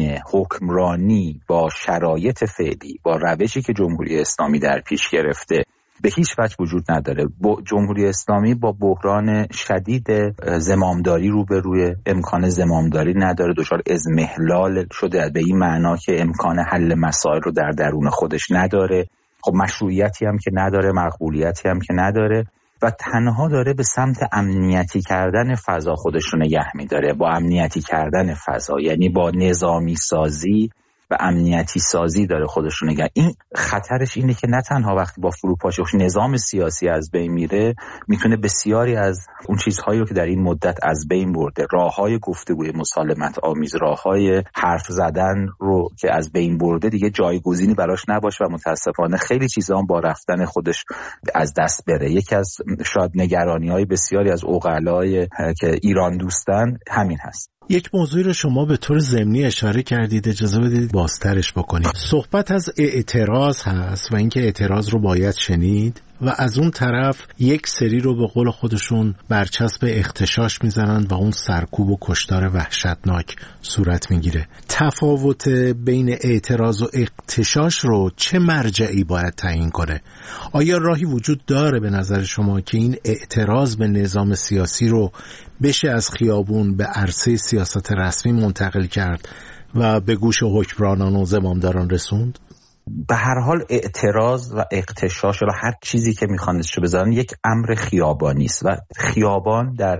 حکمرانی با شرایط فعلی، با روشی که جمهوری اسلامی در پیش گرفته به هیچ وجه وجود نداره. جمهوری اسلامی با بحران شدید زمامداری روبروی، امکان زمامداری نداره، دچار اضمحلال شده به این معنا که امکان حل مسائل رو در درون خودش نداره. خب مشروعیتی هم که نداره، مقبولیتی هم که نداره و تنها داره به سمت امنیتی کردن فضا خودش رو نگه می‌داره. با امنیتی کردن فضا یعنی با نظامی سازی و امنیتی سازی داره خودش رو نگه. این خطرش اینه که نه تنها وقتی با فروپاشی نظام سیاسی از بین میره میتونه بسیاری از اون چیزهایی رو که در این مدت از بین برده، راههای گفتگوی مسالمت آمیز، راههای حرف زدن رو که از بین برده دیگه جایگزینی براش نباشه و متاسفانه خیلی چیزا هم با رفتن خودش از دست بره. یکی از شاید نگرانی‌های بسیاری از عقلای که ایران دوستن همین هست. یک موضوعی رو شما به طور ضمنی اشاره کردید، اجازه بدید بازترش بکنید. صحبت از اعتراض هست و اینکه اعتراض رو باید شنید و از اون طرف یک سری رو به قول خودشون برچسب اغتشاش میزنن و اون سرکوب و کشتار وحشتناک صورت میگیره. تفاوت بین اعتراض و اغتشاش رو چه مرجعی باید تعیین کنه؟ آیا راهی وجود داره به نظر شما که این اعتراض به نظام سیاسی رو بشه از خیابون به عرصه سیاست رسمی منتقل کرد و به گوش حکمرانان و زمامداران رسوند؟ به هر حال اعتراض و اغتشاش یا هر چیزی که میخوان اسمشو بذارن یک امر خیابانی است و خیابان در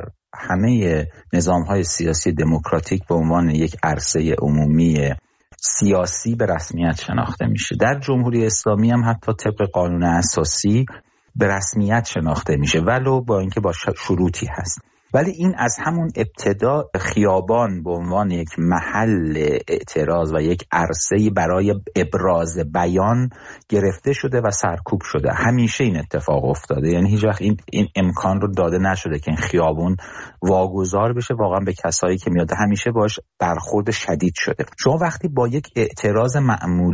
همه نظام‌های سیاسی دموکراتیک به عنوان یک عرصه عمومی سیاسی به رسمیت شناخته میشه. در جمهوری اسلامی هم حتی طبق قانون اساسی به رسمیت شناخته میشه ولو با اینکه با شروطی هست. ولی این از همون ابتدا خیابان به عنوان یک محل اعتراض و یک عرصه‌ای برای ابراز بیان گرفته شده و سرکوب شده. همیشه این اتفاق افتاده، یعنی هیچ وقت این این امکان رو داده نشده که این خیابون واگذار بشه واقعا به کسایی که میاد، همیشه باش برخورد شدید شده. شما وقتی با یک اعتراض معمولی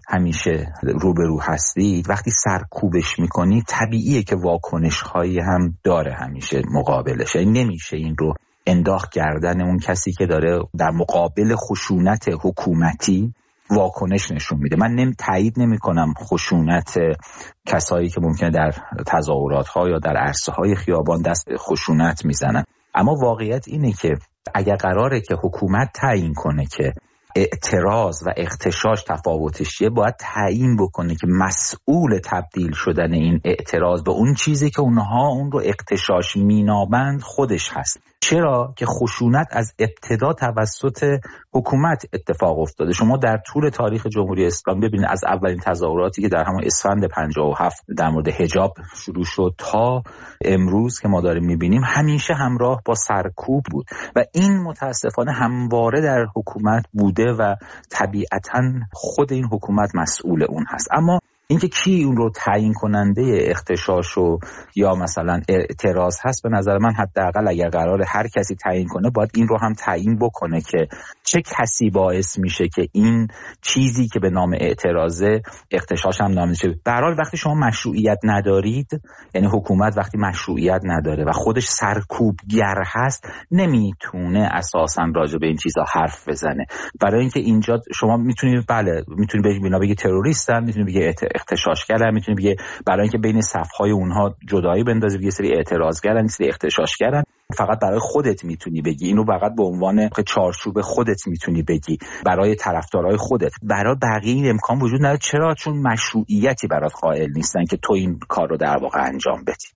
همیشه روبرو هستید وقتی سرکوبش میکنید طبیعیه که واکنش هایی هم داره همیشه مقابلش. یعنی نمیشه این رو انداخت کردن اون کسی که داره در مقابل خشونت حکومتی واکنش نشون میده. من نمی تایید نمی کنم خشونت کسایی که ممکنه در تظاهرات ها یا در عرصه های خیابان دست خشونت میزنن، اما واقعیت اینه که اگر قراره که حکومت تعیین کنه که اعتراض و اغتشاش تفاوتش چیه، باید تعیین بکنه که مسئول تبدیل شدن این اعتراض به اون چیزی که اونها اون رو اغتشاش مینامند خودش هست. چرا که خشونت از ابتدا توسط حکومت اتفاق افتاده. شما در طول تاریخ جمهوری اسلامی ببینید از اولین تظاهراتی که در همون اسفند پنجاه و هفت در مورد حجاب شروع شد تا امروز که ما داریم میبینیم همیشه همراه با سرکوب بود و این متاسفانه همواره در حکومت بوده و طبیعتاً خود این حکومت مسئول اون هست. اما اینکه کی اون رو تعیین کننده اغتشاش و یا مثلا اعتراض هست، به نظر من حداقل اگر قراره هر کسی تعیین کنه باید این رو هم تعیین بکنه که چه کسی باعث میشه که این چیزی که به نام اعتراضه اغتشاش هم نامیده شه. به هر حال وقتی شما مشروعیت ندارید، یعنی حکومت وقتی مشروعیت نداره و خودش سرکوبگر هست، نمیتونه اساسا راجع به این چیزا حرف بزنه. برای اینکه اینجا شما میتونید بله میتونید بگید اینا بگید تروریستن، میتونید بگید اغتشاشگرن، میتونید بگید برای اینکه بین صفهای اونها جدایی بندازید یه سری اعتراضگرن یه سری اغتشاشگرن. فقط برای خودت میتونی بگی اینو، فقط به عنوان چارچوب خودت میتونی بگی، برای طرفدارای خودت. برای بقیه این امکان وجود نداره. چرا؟ چون مشروعیتی برات قائل نیستن که تو این کار رو در واقع انجام بدی.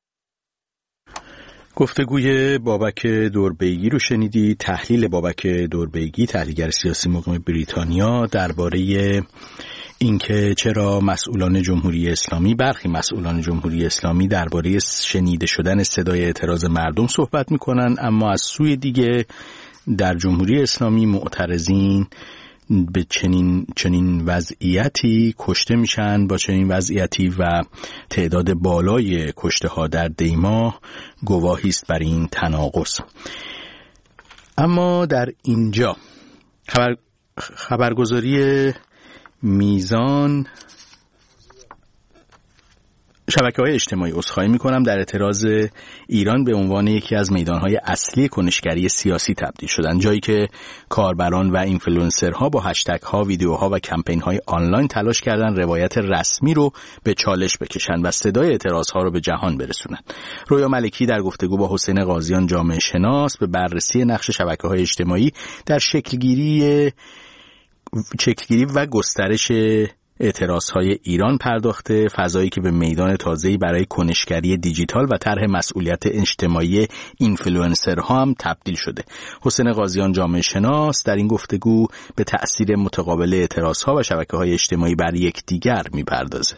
گفتگوی بابک دوربیگی رو شنیدی. تحلیل بابک دوربیگی، تحلیلگر سیاسی مقیم بریتانیا، درباره اینکه چرا مسئولان جمهوری اسلامی، برخی مسئولان جمهوری اسلامی درباره شنیده شدن صدای اعتراض مردم صحبت میکنن، اما از سوی دیگه در جمهوری اسلامی معترضین به چنین چنین وضعیتی کشته میشن. با چنین وضعیتی و تعداد بالای کشته ها در دیما گواهی است بر این تناقض. اما در اینجا خبر خبرگزاری میزان شبکه‌های اجتماعی عذرخواهی می‌کنم در اعتراض ایران به عنوان یکی از میدان‌های اصلی کنشگری سیاسی تبدیل شدن، جایی که کاربران و اینفلوئنسرها با هشتگ‌ها، ویدیوها و کمپین‌های آنلاین تلاش کردن روایت رسمی رو به چالش بکشن و صدای اعتراضها رو به جهان برسونن. رویا ملکی در گفتگو با حسین قاضیان جامعه شناس به بررسی نقش شبکه‌های اجتماعی در شکلگیری شکلگیری و گسترش اعتراضهای ایران پرداخته، فضایی که به میدان تازه‌ای برای کنشگری دیجیتال و طرح مسئولیت اجتماعی اینفلوئنسرها هم تبدیل شده. حسین قاضیان جامعه شناس در این گفتگو به تأثیر متقابل اعتراضها و شبکه‌های اجتماعی بر یکدیگر می‌پردازه.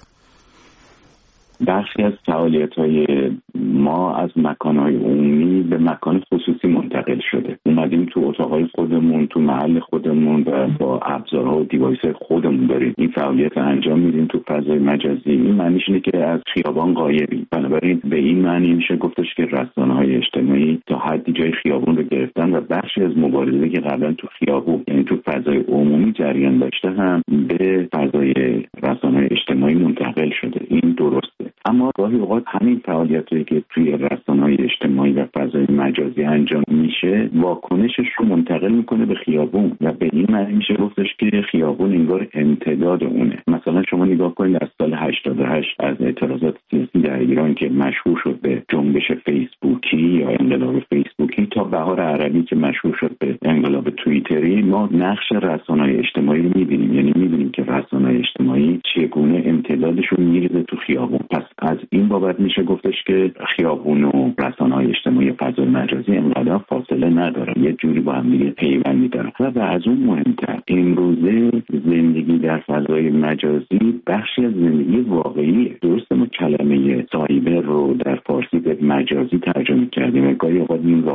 بخشی از فعالیت‌های ما از مکان‌های عمومی به مکان خصوصی منتقل شده. اومدیم تو اتاق‌های خودمون، تو محل خودمون و با ابزارها و دیوایس‌های خودمون داریم این فعالیت رو انجام میدیم تو فضای مجازی. این معنیش اینه که از خیابان غایبیم. بنابراین به این معنی میشه گفتش که رسانه‌های اجتماعی تا حدی جای خیابون رو گرفتن و بخشی از مبارزه که قبلا تو خیابون، یعنی تو فضای عمومی جریان داشته، هم به فضای رسانه‌های اجتماعی منتقل شده. این درسته. اما گاهی اوقات همین فعالیتایی که توی رسانه‌های اجتماعی و فضای مجازی انجام میشه واکنشش رو منتقل میکنه به خیابون و به این معنی میشه گفتش که خیابون انگار امتداد اونه. مثلا شما نگاه کنید از سال هشتاد و هشت از اعتراضات سیاسی در ایران که مشهور شد به جنبش فیسبوکی یا انقلاب فیسبوکی تا بهار عربی که مشهور شد به انقلاب توییتری، ما نقش رسانه‌های اجتماعی رو میبینیم. یعنی میبینیم که رسانه‌های اجتماعی چگونه امتدادشون میریزه تو خیابون. پس از این بابت میشه گفتش که خیابون و رسانه‌های اجتماعی فضای مجازی انقدر فاصله ندارن، یه جوری با هم دیگه پیوندی دارن. و از اون مهمتر امروزه زندگی در فضای مجازی بخشی از زندگی واقعیه. درسته ما کلمه سایبر رو در فارسی به مجازی ترجمه کردیم و گاهی اوقات این راهزن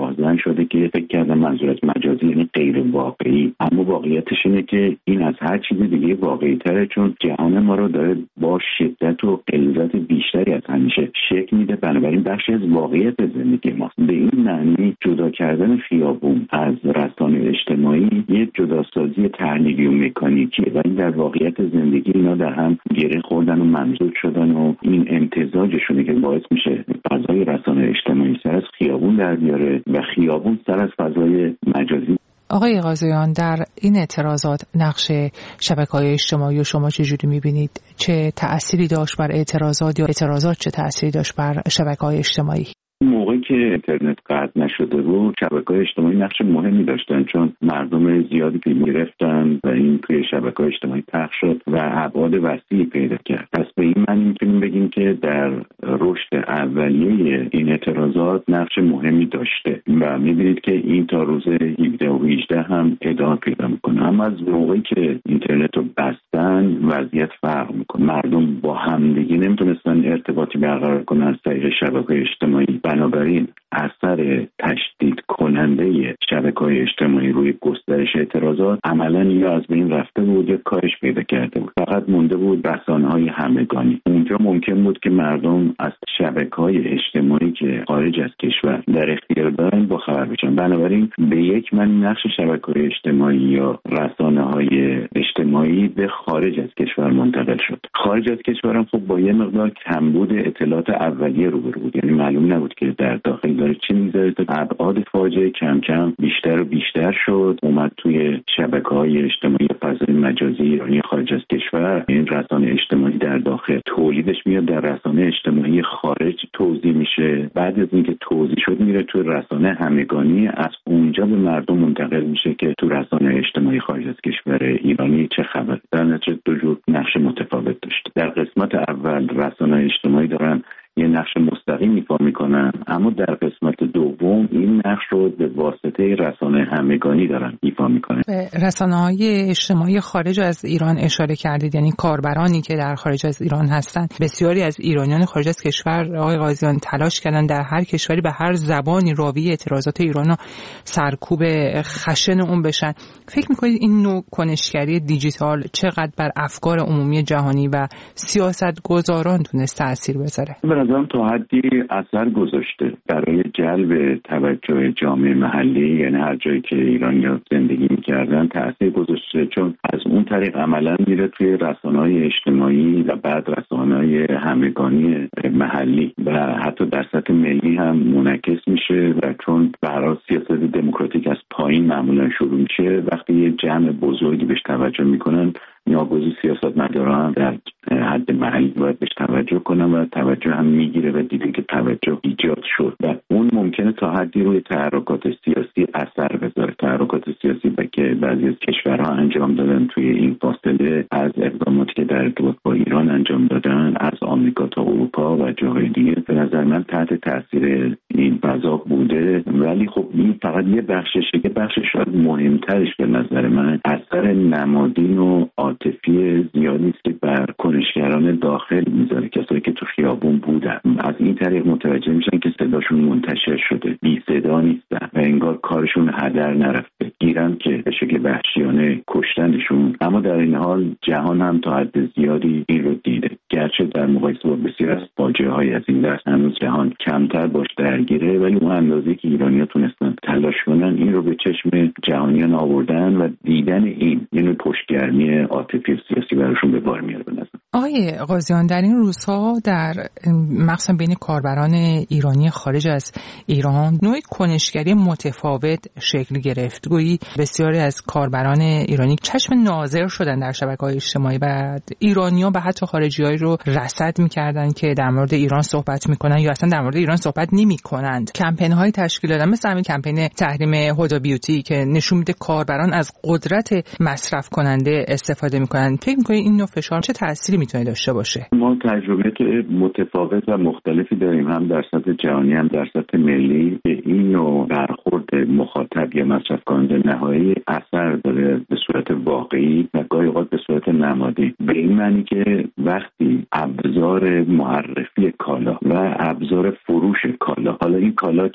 شده که فکر کردم منظور از مجازی یعنی غیر واقعی، اما واقعیتش اینه که این از هر چیز دیگه واقعی تره، چون جهان ما رو داره با شدت و غلظت بیشتری از همیشه شکل میده، بنابراین بخشی از واقعیت زندگی ماست. به این معنی جدا کردن خیابون از رسانه اجتماعی یک جداسازی تحلیلی و مکانیکیه و این در واقعیت زندگی اینا در هم گره خوردن و ممزوج شدن و این امتزاجشونه که باعث میشه فضای رسانه اجتماعی سر از خیابون در بیاره و خیابون سر از فضای مجازی. آقای قاضیان، در این اعتراضات نقش شبکه‌های اجتماعی و شما چجوری می‌بینید؟ چه تأثیری داشت بر اعتراضات یا اعتراضات چه تأثیری داشت بر شبکه‌های اجتماعی؟ موقعی که اینترنت قطع نشده بود شبکه‌های اجتماعی نقش مهمی داشتن، چون مردم زیادی فیلم گرفتن و این توی شبکه‌های اجتماعی پخش شد و ابعاد وسیعی پیدا کرد. پس به این معنی می‌تونیم بگیم که در رشد اولیه این اعتراضات نقش مهمی داشته و می‌بینید که این تا روز هفده و هجده هم ادامه پیدا می‌کنه. اما از موقعی که اینترنت رو بستن وضعیت فرق می‌کنه. مردم با همدیگه نمی‌تونستن ارتباطی برقرار کنن از طریق شبکه‌های اجتماعی. بنابراین اثر تشدید کننده شبکه‌های اجتماعی روی گسترش اعتراضات عملاً یا از بین رفته بود یا کاهش پیدا کرده بود. فقط مونده بود رسانه‌های همگانی. اونجا ممکن بود که مردم از شبکه‌های اجتماعی که خارج از کشور در اختیار دارن با خبر بشن. بنابراین به یک معنی نقش شبکه‌های اجتماعی یا رسانه‌های اجتماعی به خارج از کشور منتقل شد. خارج از کشور هم خب با یه مقدار کمبود اطلاعات اولیه روبرو بود. یعنی معلوم نبود که در داخل داره چی می‌گذره تا ابعاد فاجعه کم کم بیشتر و بیشتر شد، اومد توی شبکه‌های اجتماعی فضای مجازی ایرانی خارج از کشور. این رسانه اجتماعی در داخل تولیدش میاد در رسانه اجتماعی خارج توزیع میشه، بعد از اینکه توزیع شد میره توی رسانه همگانی، از اونجا به مردم منتقل میشه که تو رسانه اجتماعی خارج از کشور ایرانی چه خبر. در نتیجه دو جور نقش متفاوت داشت. در قسمت اول رسانه اجتماعی دارن یه نقش مستقیم ایفا میکنن، اما در قسمت دوم این نقش رو به واسطه رسانه همگانی دارن ایفا میکنن. به رسانه‌های اجتماعی خارج از ایران اشاره کردید، یعنی کاربرانی که در خارج از ایران هستند. بسیاری از ایرانیان خارج از کشور آقای قاضیان تلاش کردن در هر کشوری به هر زبانی راوی اعتراضات ایران رو سرکوب خشن اون بشن. فکر میکنید این نوع کنشگری دیجیتال چقدر بر افکار عمومی جهانی و سیاستگزاران تونست تأثیر بذاره؟ نظرم تا حدی اثر گذاشته برای جلب توجه جامعه محلی، یعنی هر جایی که ایرانی‌ها زندگی می‌کردن تأثیر گذاشته، چون از اون طریق عملاً میره توی رسانه‌های اجتماعی و بعد رسانه‌های همگانی محلی و حتی در سطح ملی هم منعکس میشه و چون برای سیاست دموکراتیک از پایین معمولاً شروع میشه، وقتی یه جمع بزرگی بهش توجه میکنن نیاگوزی سیاستمداران در حد محلی باید بهش توجه کنن و توجه هم میگیره و دیدن که توجه ایجاد شد و اون ممکنه تا حدی روی تحرکات سیاسی اثر بذاره. تحرکات سیاسی که بعضی از کشورها انجام دادن توی این فاصله، از اقداماتی که در ارتباط با ایران انجام دادن از آمریکا تا اروپا و جاهای دیگه، به نظر من تحت تاثیر این فضا بوده. ولی خب این فقط یه بخششه که بخش شاید مهمترش به نظر من اثر نمادین و عاطفی زیادی است که بر کنشگران داخل میذاره. کسایی که تو خیابون بودن از این طریق متوجه میشن که صداشون منتشر شده، بی صدا نیستن و انگار کارشون هدر نرفته، گیرن که به شکل وحشیانه کشتنشون. اما در این حال جهان هم تا حد زیادی این رو دیده، گرچه در مقایسه با بسیار از فاجعه های از این دست هنوز جهان کمتر باش درگیره، ولی اون اندازه‌ای که ایرانی‌ها تونستن تلاش کنن این رو به چشم جهانیان آوردن و دیدن این یعنی پشتگرمی عاطفی و سیاسی براشون به بار میاره. به نظر آقای قاضیان، در این روزها در مخصوصا بین کاربران ایرانی خارج از ایران نوعی کنشگری متفاوت شکل گرفت. گویی بسیاری از کاربران ایرانی چشم ناظر شدن در شبکه‌های اجتماعی و ایرانی‌ها و حتی خارجی‌هایی رو رصد می‌کردن که در مورد ایران صحبت می‌کنن یا اصلا در مورد ایران صحبت نمی‌کنند. کمپین‌های تشکیل دادن مثل همین کمپین تحریم هدی بیوتی که نشون میده کاربران از قدرت مصرف کننده استفاده می‌کنن. فکر می‌کنید این نوع فشار چه تأثیری می‌تونه داشته باشه؟ ما تجربه که متفاوت و مختلفی داریم، هم در سطح جهانی هم در سطح ملی، به این نوع برخورد مخاطب یا مصرف کننده نهایی اثر داره به صورت واقعی و گاهی اوقات به صورت نمادی. به این معنی که وقتی ابزار معرفی کالا و ابزار فروش کالا، حالا این کالا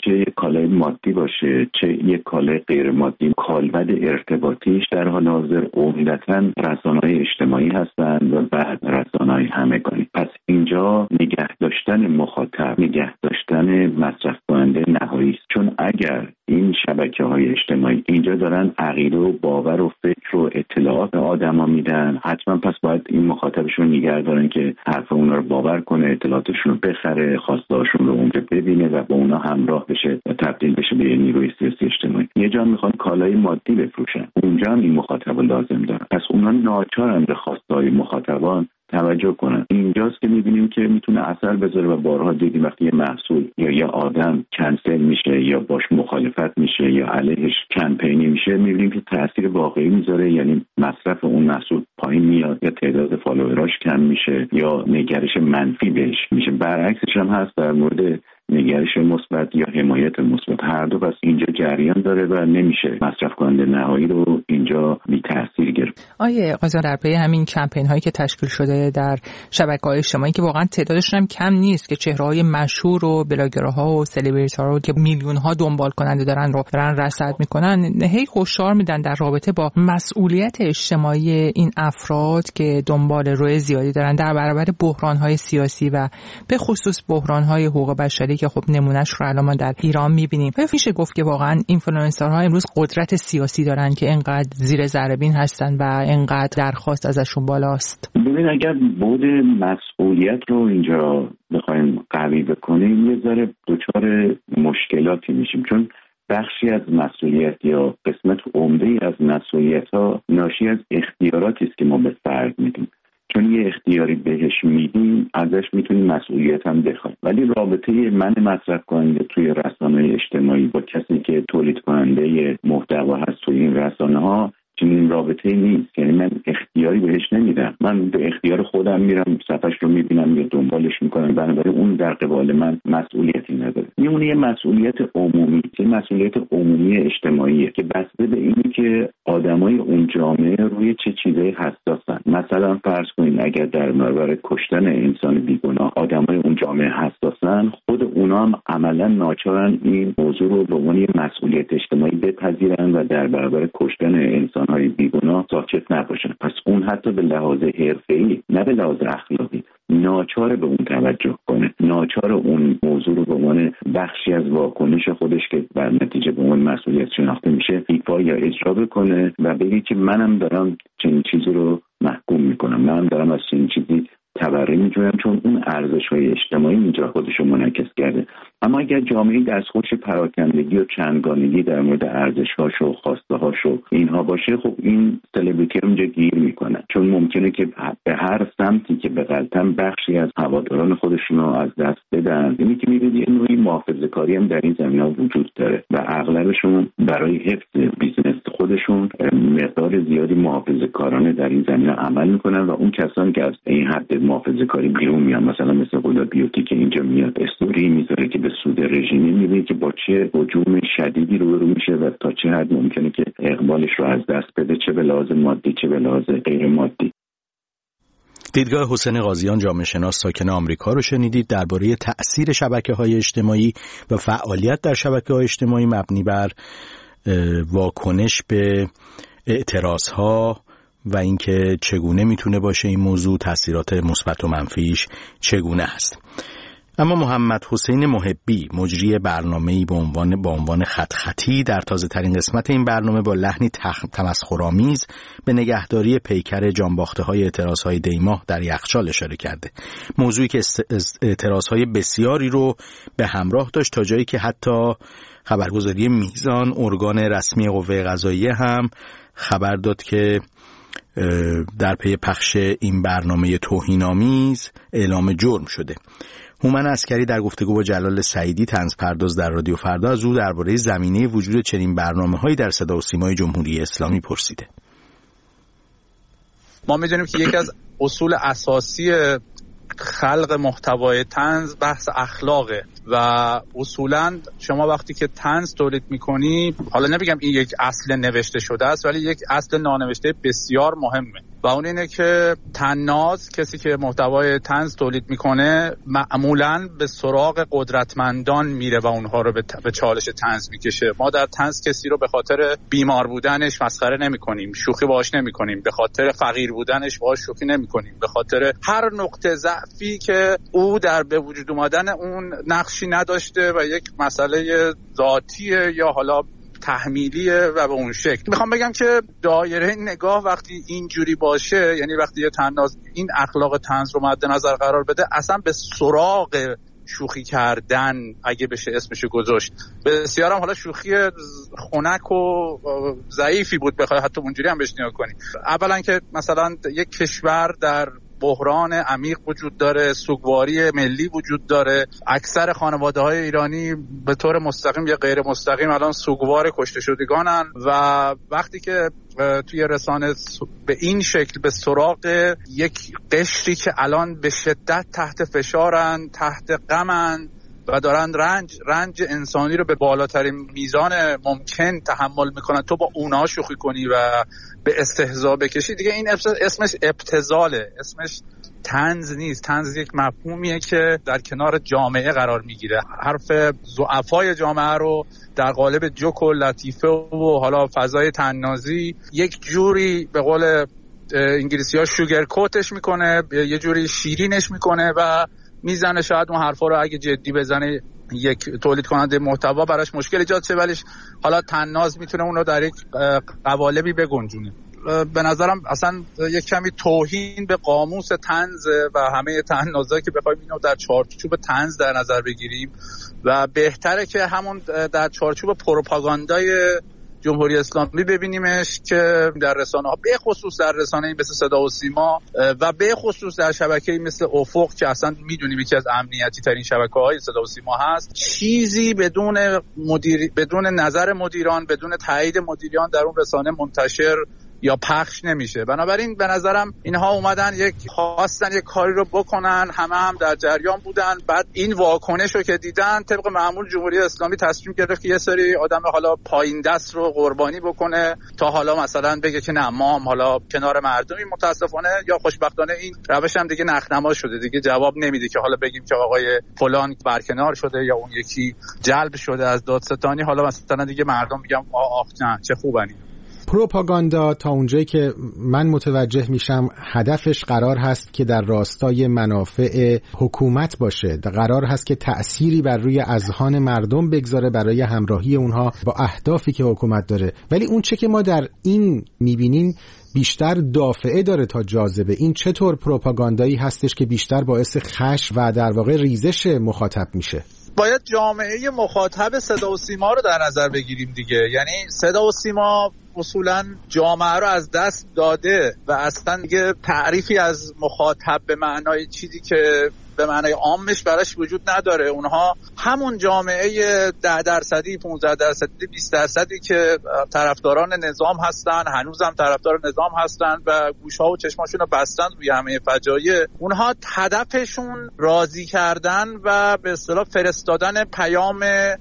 چه یک کالای مادی باشه چه یک کالای غیر مادی، کالبد ارتباطیش در حال حاضر عمدتاً رسانه‌های اجتماعی هستند و بعد رسانه‌های همگانی. پس اینجا نگه داشتن مخاطب، نگه داشتن مصرف کننده نهایی است. چون اگر این شبکه‌های اجتماعی اینجا دارن عقیده و باور و فکر و اطلاعات به آدما میدن، حتما پس باید این مخاطبشون نگه دارن که حرف اونا رو باور کنه، اطلاعاتشون رو بخره، خواسته‌هاشون رو اونجا ببینه و با اونا همراه بشه و تبدیل بشه به نیروی سیاسی اجتماعی. یه جا میخوان کالای مادی بفروشن، اونجا هم این مخاطب لازم دارن. پس اونا ناچارن به خواسته‌های مخاطبان توجه کنن. اینجاست که می‌بینیم که میتونه اثر بذاره و بارها دیدیم وقتی یه محصول یا یه آدم کنسل میشه یا باش مخالفت میشه یا علیهش کمپینی میشه، می‌بینیم که تأثیر واقعی میذاره، یعنی مصرف اون محصول پایین میاد یا تعداد فالووراش کم میشه یا نگرش منفی بهش میشه. برعکسش هم هست در مورد نگرش مثبت یا حمایت مثبت، هر دو پس اینجا جریان داره و نمیشه مصرف کننده نهایی رو اینجا بی تاثیر گرفت. آیه قاضی در پی همین کمپین هایی که تشکیل شده در شبکه‌های اجتماعی که واقعا تعدادشون هم کم نیست که چهره‌های مشهور و بلاگرها و سلبریتی‌ها رو که میلیون ها دنبال کننده دارن رو دارن رصد میکنن، هی هشدار میدن در رابطه با مسئولیت اجتماعی این افراد که دنبال روی زیادی دارن در برابر بحران‌های سیاسی و به خصوص بحران‌های حقوق بشری که خب نمونهش رو الان ما در ایران می‌بینیم. و میشه گفت که واقعا اینفلوئنسرها امروز قدرت سیاسی دارن که اینقدر زیر ذره بین هستن و اینقدر درخواست ازشون بالاست. ببین اگر بود مسئولیت رو اینجا بخوایم قوی بکنیم یه ذره دچار مشکلاتی میشیم، چون بخشی از مسئولیت یا قسمت عمده‌ای از مسئولیت‌ها ناشی از اختیاراتی است که ما به فرد میدیم. چون یه اختیاری بهش میدیم ازش میتونیم مسئولیت هم بخوایم، ولی رابطه من مصرف کننده توی رسانه‌های اجتماعی با کسی که تولید کننده محتوا هست توی این رسانه‌ها چنین رابطه‌ای نیست. یعنی من اختیاری بهش نمیدم، من به اختیار خودم میرم صفحش رو میبینم یا دنبالش میکنم، بنابراین اون در قبال من مسئولیتی نداره. میمونه یه مسئولیت عمومی، یه مسئولیت عمومی اجتماعیه که بسته به اینی که آدمای اون جامعه روی چه چیزایی حساسن. مثلا فرض کنید اگر در برابر کشتن انسان بیگناه آدمای اون جامعه حساسن، خود اونا هم عملا ناچارن این موضوع رو به عنوان مسئولیت اجتماعی بپذیرن و در برابر کشتن انسان های بیگناه ساکت نباشن. پس اون حتی به لحاظ حرفه‌ای نه به لحاظ اخلاقی ناچار به اون توجه کنه، ناچار اون موضوع رو به عنوان بخشی از واکنش خودش که بر نتیجه به اون مسئولیت شناخته میشه ایفا یا اجرا بکنه و بگه که منم دارم چنین چیزی رو محکوم میکنم، منم دارم از چنین چیزی تبرئه میجویم، چون اون ارزش‌های اجتماعی اینجا خودش رو منعکس کرده. اما اگر جامعه دستخوش پراکندگی و چندگانگی در مورد ارزش‌هاش و خواسته‌هاش و اینها باشه، خب این سلبریتی اونجا گیر میکنه، چون ممکنه که به هر سمتی که به غلطم بخشی از هواداران خودشون رو از دست بدن. اینی که می‌بینید یه نوعی محافظه‌کاری هم در این زمینه وجود داره و اغلبشون برای حفظ بیزنس خودشون مقدار زیادی محافظه‌کارانه در این زمینه عمل میکنن و اون کسانی که از این حد محافظه‌کاری بیرون میان، مثلا مثل قولا بیوتی که اینجا میاد استوری میذاره که به سود رژیمی، میبینی که با چه هجوم شدیدی روبرو میشه و تا چه حد ممکنه که اقبالش رو از دست بده، چه به لحاظ مادی چه به لحاظ غیر مادی. دیدگاه حسین قاضیان جامعه شناس ساکن آمریکا رو شنیدید درباره تأثیر شبکه‌های اجتماعی و فعالیت در شبکه‌های اجتماعی مبنی بر واکنش به اعتراضها و اینکه چگونه میتونه باشه این موضوع، تاثیرات مثبت و منفیش چگونه هست. اما محمد حسین محبی مجری برنامه‌ای به عنوان با عنوان خط خطی در تازه ترین قسمت این برنامه با لحنی تمسخرآمیز به نگهداری پیکر جانباخته‌های اعتراض‌های دیماه در یخچال اشاره کرده. موضوعی که اعتراض‌های بسیاری رو به همراه داشت تا جایی که حتی خبرگزاری میزان ارگان رسمی قوه قضاییه هم خبر داد که در پی پخش این برنامه توهین‌آمیز اعلام جرم شده. هومن عسکری در گفتگو با جلال سعیدی طنز پرداز در رادیو فردا از او درباره زمینه وجود چنین برنامه‌هایی در صدا و سیمای جمهوری اسلامی پرسیده. ما می‌دونیم که یکی از اصول اساسی خلق محتوای طنز بحث اخلاقه و اصولاً شما وقتی که طنز تولید می‌کنی، حالا نمیگم این یک اصل نوشته شده است، ولی یک اصل نانوشته بسیار مهمه. و اون اینه که طناز، کسی که محتوای طنز تولید میکنه، معمولاً به سراغ قدرتمندان میره و اونها رو به چالش طنز میکشه. ما در طنز کسی رو به خاطر بیمار بودنش مسخره نمیکنیم، شوخی باهاش نمیکنیم، به خاطر فقیر بودنش باهاش شوخی نمیکنیم، به خاطر هر نقطه ضعفی که او در به وجود اومدن اون نقشی نداشته و یک مسئله ذاتیه یا حالا تحمیلیه و به اون شکل. میخوام بگم که دایره نگاه وقتی اینجوری باشه، یعنی وقتی یه طناز این اخلاق طنز رو مد نظر قرار بده، اصلا به سراغ شوخی کردن اگه بشه اسمشو گذاشت، بسیارم حالا شوخی خنک و ضعیفی بود بخوای حتی اونجوری هم بهش نگاه کنی. اولا که مثلا یک کشور در بحران عمیق وجود داره، سوگواری ملی وجود داره، اکثر خانواده‌های ایرانی به طور مستقیم یا غیر مستقیم الان سوگوار کشته شدگانن و وقتی که توی رسانه به این شکل به سراغ یک قشری که الان به شدت تحت فشارن، تحت غمن و دارن رنج رنج انسانی رو به بالاترین میزان ممکن تحمل میکنن، تو با اونها شوخی کنی و به استهزا بکشی، دیگه این اسمش ابتذاله، اسمش طنز نیست. طنز یک مفهومیه که در کنار جامعه قرار میگیره، حرف ضعفای جامعه رو در قالب جوک و لطیفه و حالا فضای طنازی یک جوری به قول انگلیسی ها شوگر کوتش میکنه، یه جوری شیرینش میکنه و میزنه. شاید اون حرفا رو اگه جدی بزنه یک تولید کننده محتوا براش مشکل ایجاد شه، ولی حالا طناز میتونه اون رو در یک قوالبی بگنجونه. به نظرم اصلا یک کمی توهین به قاموس طنز و همه طنازایی که بخوایم اینو در چارچوب طنز در نظر بگیریم و بهتره که همون در چارچوب پروپاگاندای جمهوری اسلامی ببینیمش که در رسانه ها، به خصوص در رسانه‌ای مثل صدا و سیما و به خصوص در شبکه‌ای مثل افق که اصلا میدونیم یکی از امنیتی ترین شبکه‌های صدا و سیما هست، چیزی بدون مدیر بدون نظر مدیران، بدون تایید مدیران در اون رسانه منتشر یا پخش نمیشه. بنابراین به نظرم اینها اومدن یک خواستن یک کاری رو بکنن، همه هم در جریان بودن، بعد این واکنش رو که دیدن طبق معمول جمهوری اسلامی تصمیم گرفت که یه سری آدم حالا پایین دست رو قربانی بکنه تا حالا مثلا بگه که نه ما هم حالا کنار مردمی. متاسفانه یا خوشبختانه این روش هم دیگه نخنما شده، دیگه جواب نمیده که حالا بگیم که آقای فلان برکنار شده یا اون یکی جلب شده از دادستانی، حالا مثلا دیگه مردم میگم آخ نه چه خوبنی. پروپاگاندا تا اونجایی که من متوجه میشم هدفش قرار هست که در راستای منافع حکومت باشه، قرار هست که تأثیری بر روی اذهان مردم بگذاره برای همراهی اونها با اهدافی که حکومت داره. ولی اون چه که ما در این میبینیم بیشتر دافعه داره تا جاذبه. این چطور پروپاگاندایی هستش که بیشتر باعث خشم و در واقع ریزش مخاطب میشه؟ باید جامعه مخاطب صدا و سیما رو در نظر بگیریم دیگه. یعنی صدا و سیما اصولا جامعه رو از دست داده و اصلا دیگه تعریفی از مخاطب به معنای چیزی که به معنای عامش براش وجود نداره. اونها همون جامعه ده درصدی، پانزده درصدی، بیست درصدی که طرفداران نظام هستن، هنوزم طرفدار نظام هستن و گوشها و چشماشون رو بستن روی همه فجایع. اونها هدفشون راضی کردن و به اصطلاح فرستادن پیام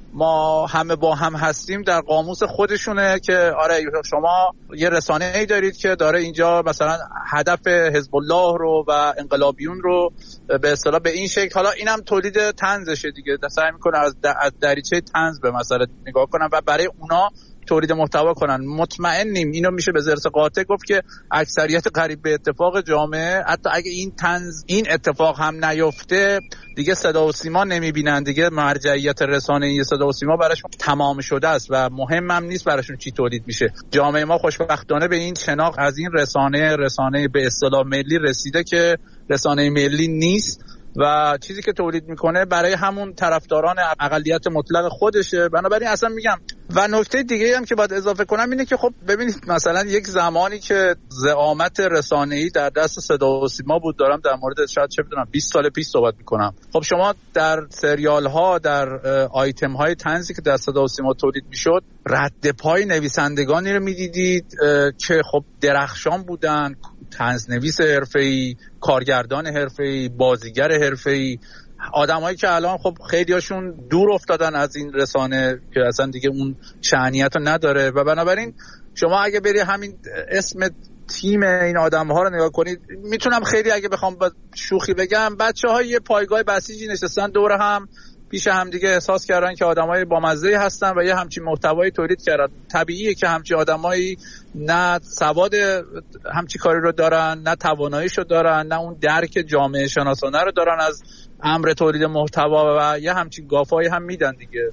ما همه با هم هستیم در قاموس خودشونه که آره شما یه رسانه‌ای دارید که داره اینجا مثلا هدف حزب الله رو و انقلابیون رو به اصطلاح به این شکل، حالا اینم تولید طنزشه دیگه، سعی میکنه از دریچه طنز به مسئله نگاه کنن و برای اونا تولید محتوا کنن. مطمئنیم اینو میشه به ضرس قاطع گفت که اکثریت قریب به اتفاق جامعه، حتی اگه این طنز این اتفاق هم نیفته، دیگه صدا و سیما نمیبینن، دیگه مرجعیت رسانه‌ای صدا و سیما براشون تمام شده است و مهمم نیست براشون چی تولید میشه. جامعه ما خوشبختانه به این شناخت از این رسانه رسانه به اصطلاح ملی رسیده که رسانه ملی نیست و چیزی که تولید میکنه برای همون طرفداران اقلیت مطلق خودشه. بنابراین اصلا میگم و نکته دیگه هم که باید اضافه کنم اینه که خب ببینید مثلا یک زمانی که زعامت رسانه‌ای در دست صدا و سیما بود، دارم در مورد شاید چه بدونم بیست سال پیش صحبت میکنم، خب شما در سریال ها، در آیتم های طنزی که در صدا و سیما تولید میشد، رد پای نویسندگانی رو میدیدید که خب درخشان بودن، طنزنویس حرفه‌ای، کارگردان حرفه‌ای، بازیگر حرفه‌ای، آدمایی که الان خب خیلیاشون دور افتادن از این رسانه که اصلا دیگه اون شأنیت رو نداره و بنابراین شما اگه بری همین اسم تیم این آدم‌ها رو نگاه کنید، میتونم خیلی اگه بخوام با شوخی بگم بچه‌ها یه پایگاه بسیجی نشستن دور هم پیش هم دیگه احساس کردن که آدمای بامزه‌ای هستن و یه همچین محتوایی تولید کردن. طبیعیه که همچین آدمایی نه سواد همچین کاری رو دارن، نه تواناییشو دارن، نه اون درک جامعه شناسانه رو دارن از امر تولید محتوا و یه همچین گافایی هم میدن دیگه.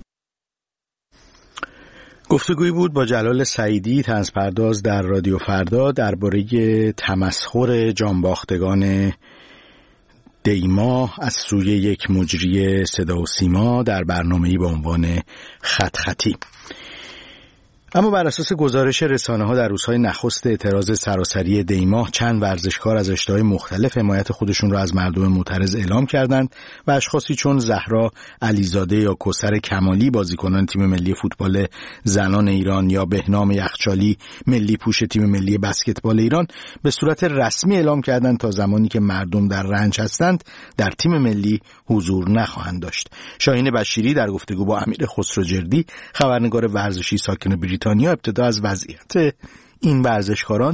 گفتگویی بود با جلال سعیدی، طنزپرداز در رادیو فردا، درباره تمسخر جانباختگان دیما از سوی یک مجری صدا و سیما در برنامه‌ای با عنوان خط خطی. اما بر اساس گزارش رسانه‌ها در روزهای نخست اعتراض سراسری دیماه چند ورزشکار از اشتهای مختلف حمایت خودشون را از مردم معترض اعلام کردند و اشخاصی چون زهرا علیزاده یا کوثر کمالی بازیکنان تیم ملی فوتبال زنان ایران یا بهنام یخچالی ملی پوش تیم ملی بسکتبال ایران به صورت رسمی اعلام کردند تا زمانی که مردم در رنج هستند در تیم ملی حضور نخواهند داشت. شاهین بشیری در گفتگو با امیر خسروجردی خبرنگار ورزشی ساکن بریتانیا ابتدا از وضعیت این ورزشکاران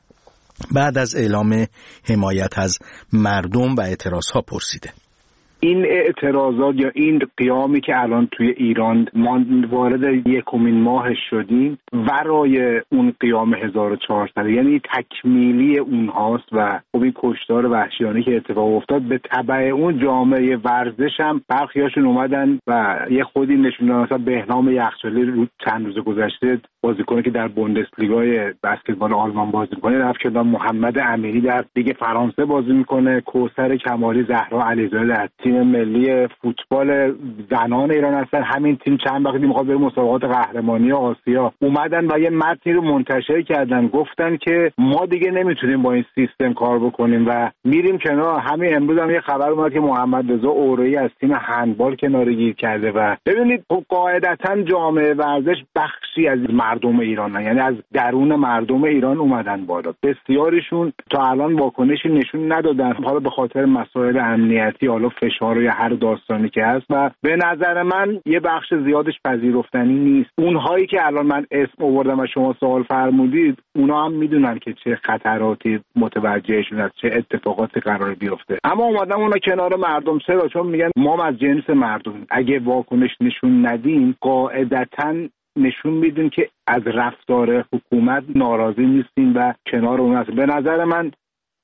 بعد از اعلام حمایت از مردم و اعتراضها پرسیده. این اعتراضات یا این قیامی که الان توی ایران ما وارد یکمین ماهش شدیم ورای اون قیام هزار و چهارصد، یعنی تکمیلی اونهاست و خب این کشتار وحشیانه که اتفاق افتاد به تبع اون جامعه ورزش هم برخیاشون اومدن و یه خودی نشوندن. مثلا بهنام یخچالی رو چند روز گذشته بازیکنی که در بوندسلیگای بسکتبال آلمان بازی می‌کنه رفت کنار، محمد امیری در لیگ فرانسه بازی می‌کنه، کوثر کمالی، زهرا علیزاده در تیم ملی فوتبال زنان ایران هستن. همین تیم چند وقتی میخواد بره مسابقات قهرمانی آسیا اومدن و یه متنی رو منتشر کردن، گفتن که ما دیگه نمیتونیم با این سیستم کار بکنیم و میریم کنار. همین امروز هم یه خبر اومد که محمد رضا اورایی از تیم هندبال کناره‌گیری کرده و ببینید قاعدتاً جامعه ورزش بخشی از مردم ایران، یعنی از درون مردم ایران اومدن بالا. بسیاریشون تا الان واکنشی نشون ندادن، حالا به خاطر مسائل امنیتی، حالا فشار یا هر داستانی که هست و به نظر من یه بخش زیادش پذیرفتنی نیست. اونهایی که الان من اسم آوردم و شما سوال فرمودید اونا هم میدونن که چه خطراتی متوجهشون از چه اتفاقاتی قرار بیفته، اما اومدن اونا کنار مردم. چرا؟ چون میگن ما از جنس مردم، اگه واکنش نشون ندیم قاعدتاً نشون میدیم که از رفتار حکومت ناراضی نیستیم و کنار اون هستیم. به نظر من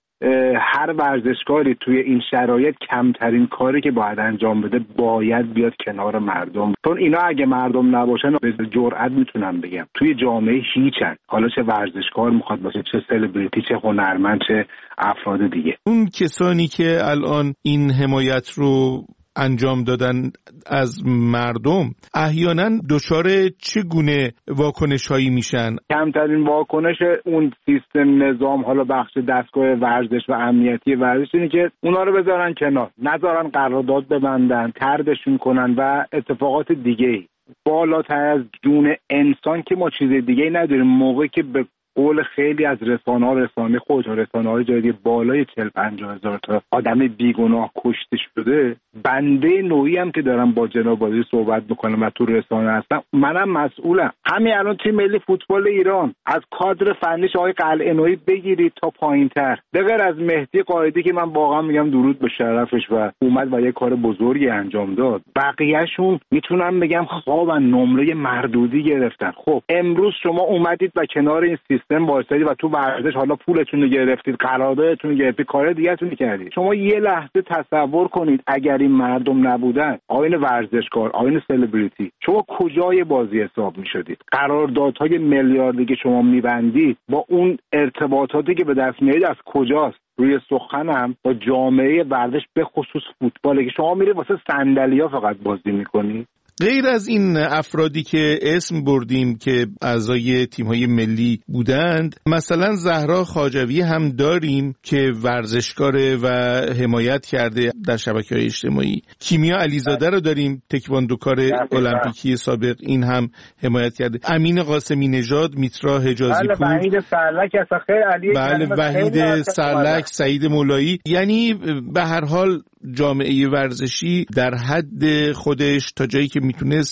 هر ورزشکاری توی این شرایط کمترین کاری که باید انجام بده باید بیاد کنار مردم، چون اینا اگه مردم نباشن به جرئت میتونم بگم توی جامعه هیچن، حالا چه ورزشکار میخواد باشه، چه سلبریتی، چه هنرمند، چه افراد دیگه. اون کسانی که الان این حمایت رو انجام دادن از مردم احیانا دچار چگونه واکنش هایی میشن؟ کمترین واکنش اون سیستم نظام، حالا بخش دستگاه ورزش و امنیتی ورزش اینه که اونا رو بذارن کنار، نذارن قرارداد ببندن، طردشون کنن و اتفاقات دیگه. بالاتر از جون انسان که ما چیز دیگه نداریم. موقعی که به قول خیلی از رسانه‌ها، رسانه خود و رسانه‌های جدید بالای چهل پنجاه هزار تا آدم بیگناه کشته شده، بنده نوعی هم که دارم با جناب وزیر صحبت میکنم و تو رسانه هستم منم مسئولم. همین الان تیم ملی فوتبال ایران از کادر فنیش آقای قلعه‌نویی بگیرید تا پایین‌تر، به غیر از مهدی قائدی که من واقعا میگم درود به شرفش و اومد و یه کار بزرگی انجام داد، بقیه‌شون میتونم بگم خوابن، نمره مردودی گرفتن. خب امروز شما اومدید و کنار این سیستم وایسادید و تو ورزش حالا پولتون رو گرفتید، قراردادتون رو گرفتید، کار دیگه‌تون کردید. شما یه لحظه تصور کنید اگر این مردم نبودن، آیین ورزشکار، آیین سلبریتی، شما کجای بازی حساب می‌شدید؟ قراردادهای میلیاردی که شما می‌بندید با اون ارتباطاتی که به دست میارید از کجاست؟ روی سخنم با جامعه ورزش به خصوص فوتباله که شما میرید واسه صندلی‌ها فقط بازی می‌کنید. غیر از این افرادی که اسم بردیم که اعضای تیم‌های ملی بودند، مثلا زهرا خواجوی هم داریم که ورزشکاره و حمایت کرده در شبکه‌های اجتماعی. کیمیا علیزاده رو داریم، تکواندوکار المپیکی سابق، این هم حمایت کرده. امین قاسمی نژاد، میترا حجازی پور، بله وحید سرلک، اصلا علی، بله وحید سرلک، سعید مولایی. یعنی به هر حال جامعه ورزشی در حد خودش تا جایی که میتونست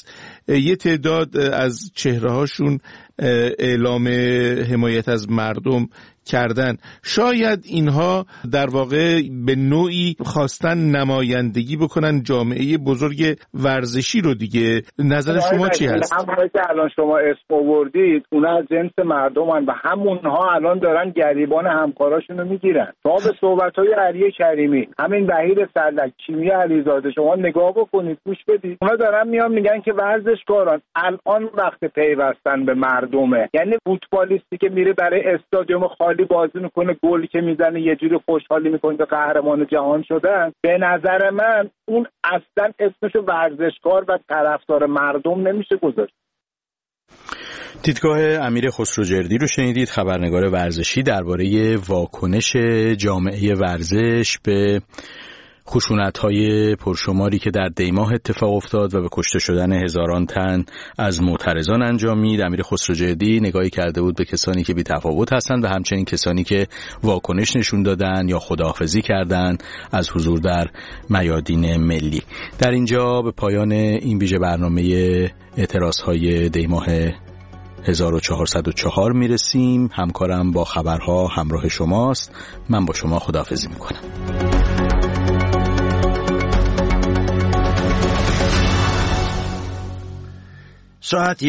یه تعداد از چهره‌هاشون اعلام حمایت از مردم کردن. شاید اینها در واقع به نوعی خواستن نمایندگی بکنن جامعه بزرگ ورزشی رو دیگه. نظر شما چی هست؟ همونهایی که الان شما اسم آوردید اونا از جنس مردمن و همونها الان دارن گریبان همکاراشون رو میگیرن. شما به صحبت‌های علی کریمی، همین وحید سرلک، کیمیا علیزاده شما نگاه بکنید، گوش بدید. اونا دارن میان میگن که ورزشکاران الان وقت پیوستن به مردمه. یعنی فوتبالیستی که میره برای استادیوم خالی بازی میکنه، گلی که میزنه یه جوری خوشحالی میکنه که قهرمان جهان شدن، به نظر من اون اصلا اسمشو ورزشکار و طرفدار مردم نمیشه گذاشت. دیدگاه امیر خسروجردی رو شنیدید، خبرنگار ورزشی، درباره واکنش جامعه ورزش به خشونت‌های پرشماری که در دیماه اتفاق افتاد و به کشته شدن هزاران تن از معترضان انجامید. امیر خسروجردی نگاهی کرده بود به کسانی که بی‌تفاوت هستند و همچنین کسانی که واکنش نشون دادن یا خداحافظی کردند از حضور در میادین ملی. در اینجا به پایان این ویژه برنامه اعتراض‌های دیماه هزار و چهارصد و چهار میرسیم. همکارم با خبرها همراه شماست. من با شما خداحافظی میکنم. ساعت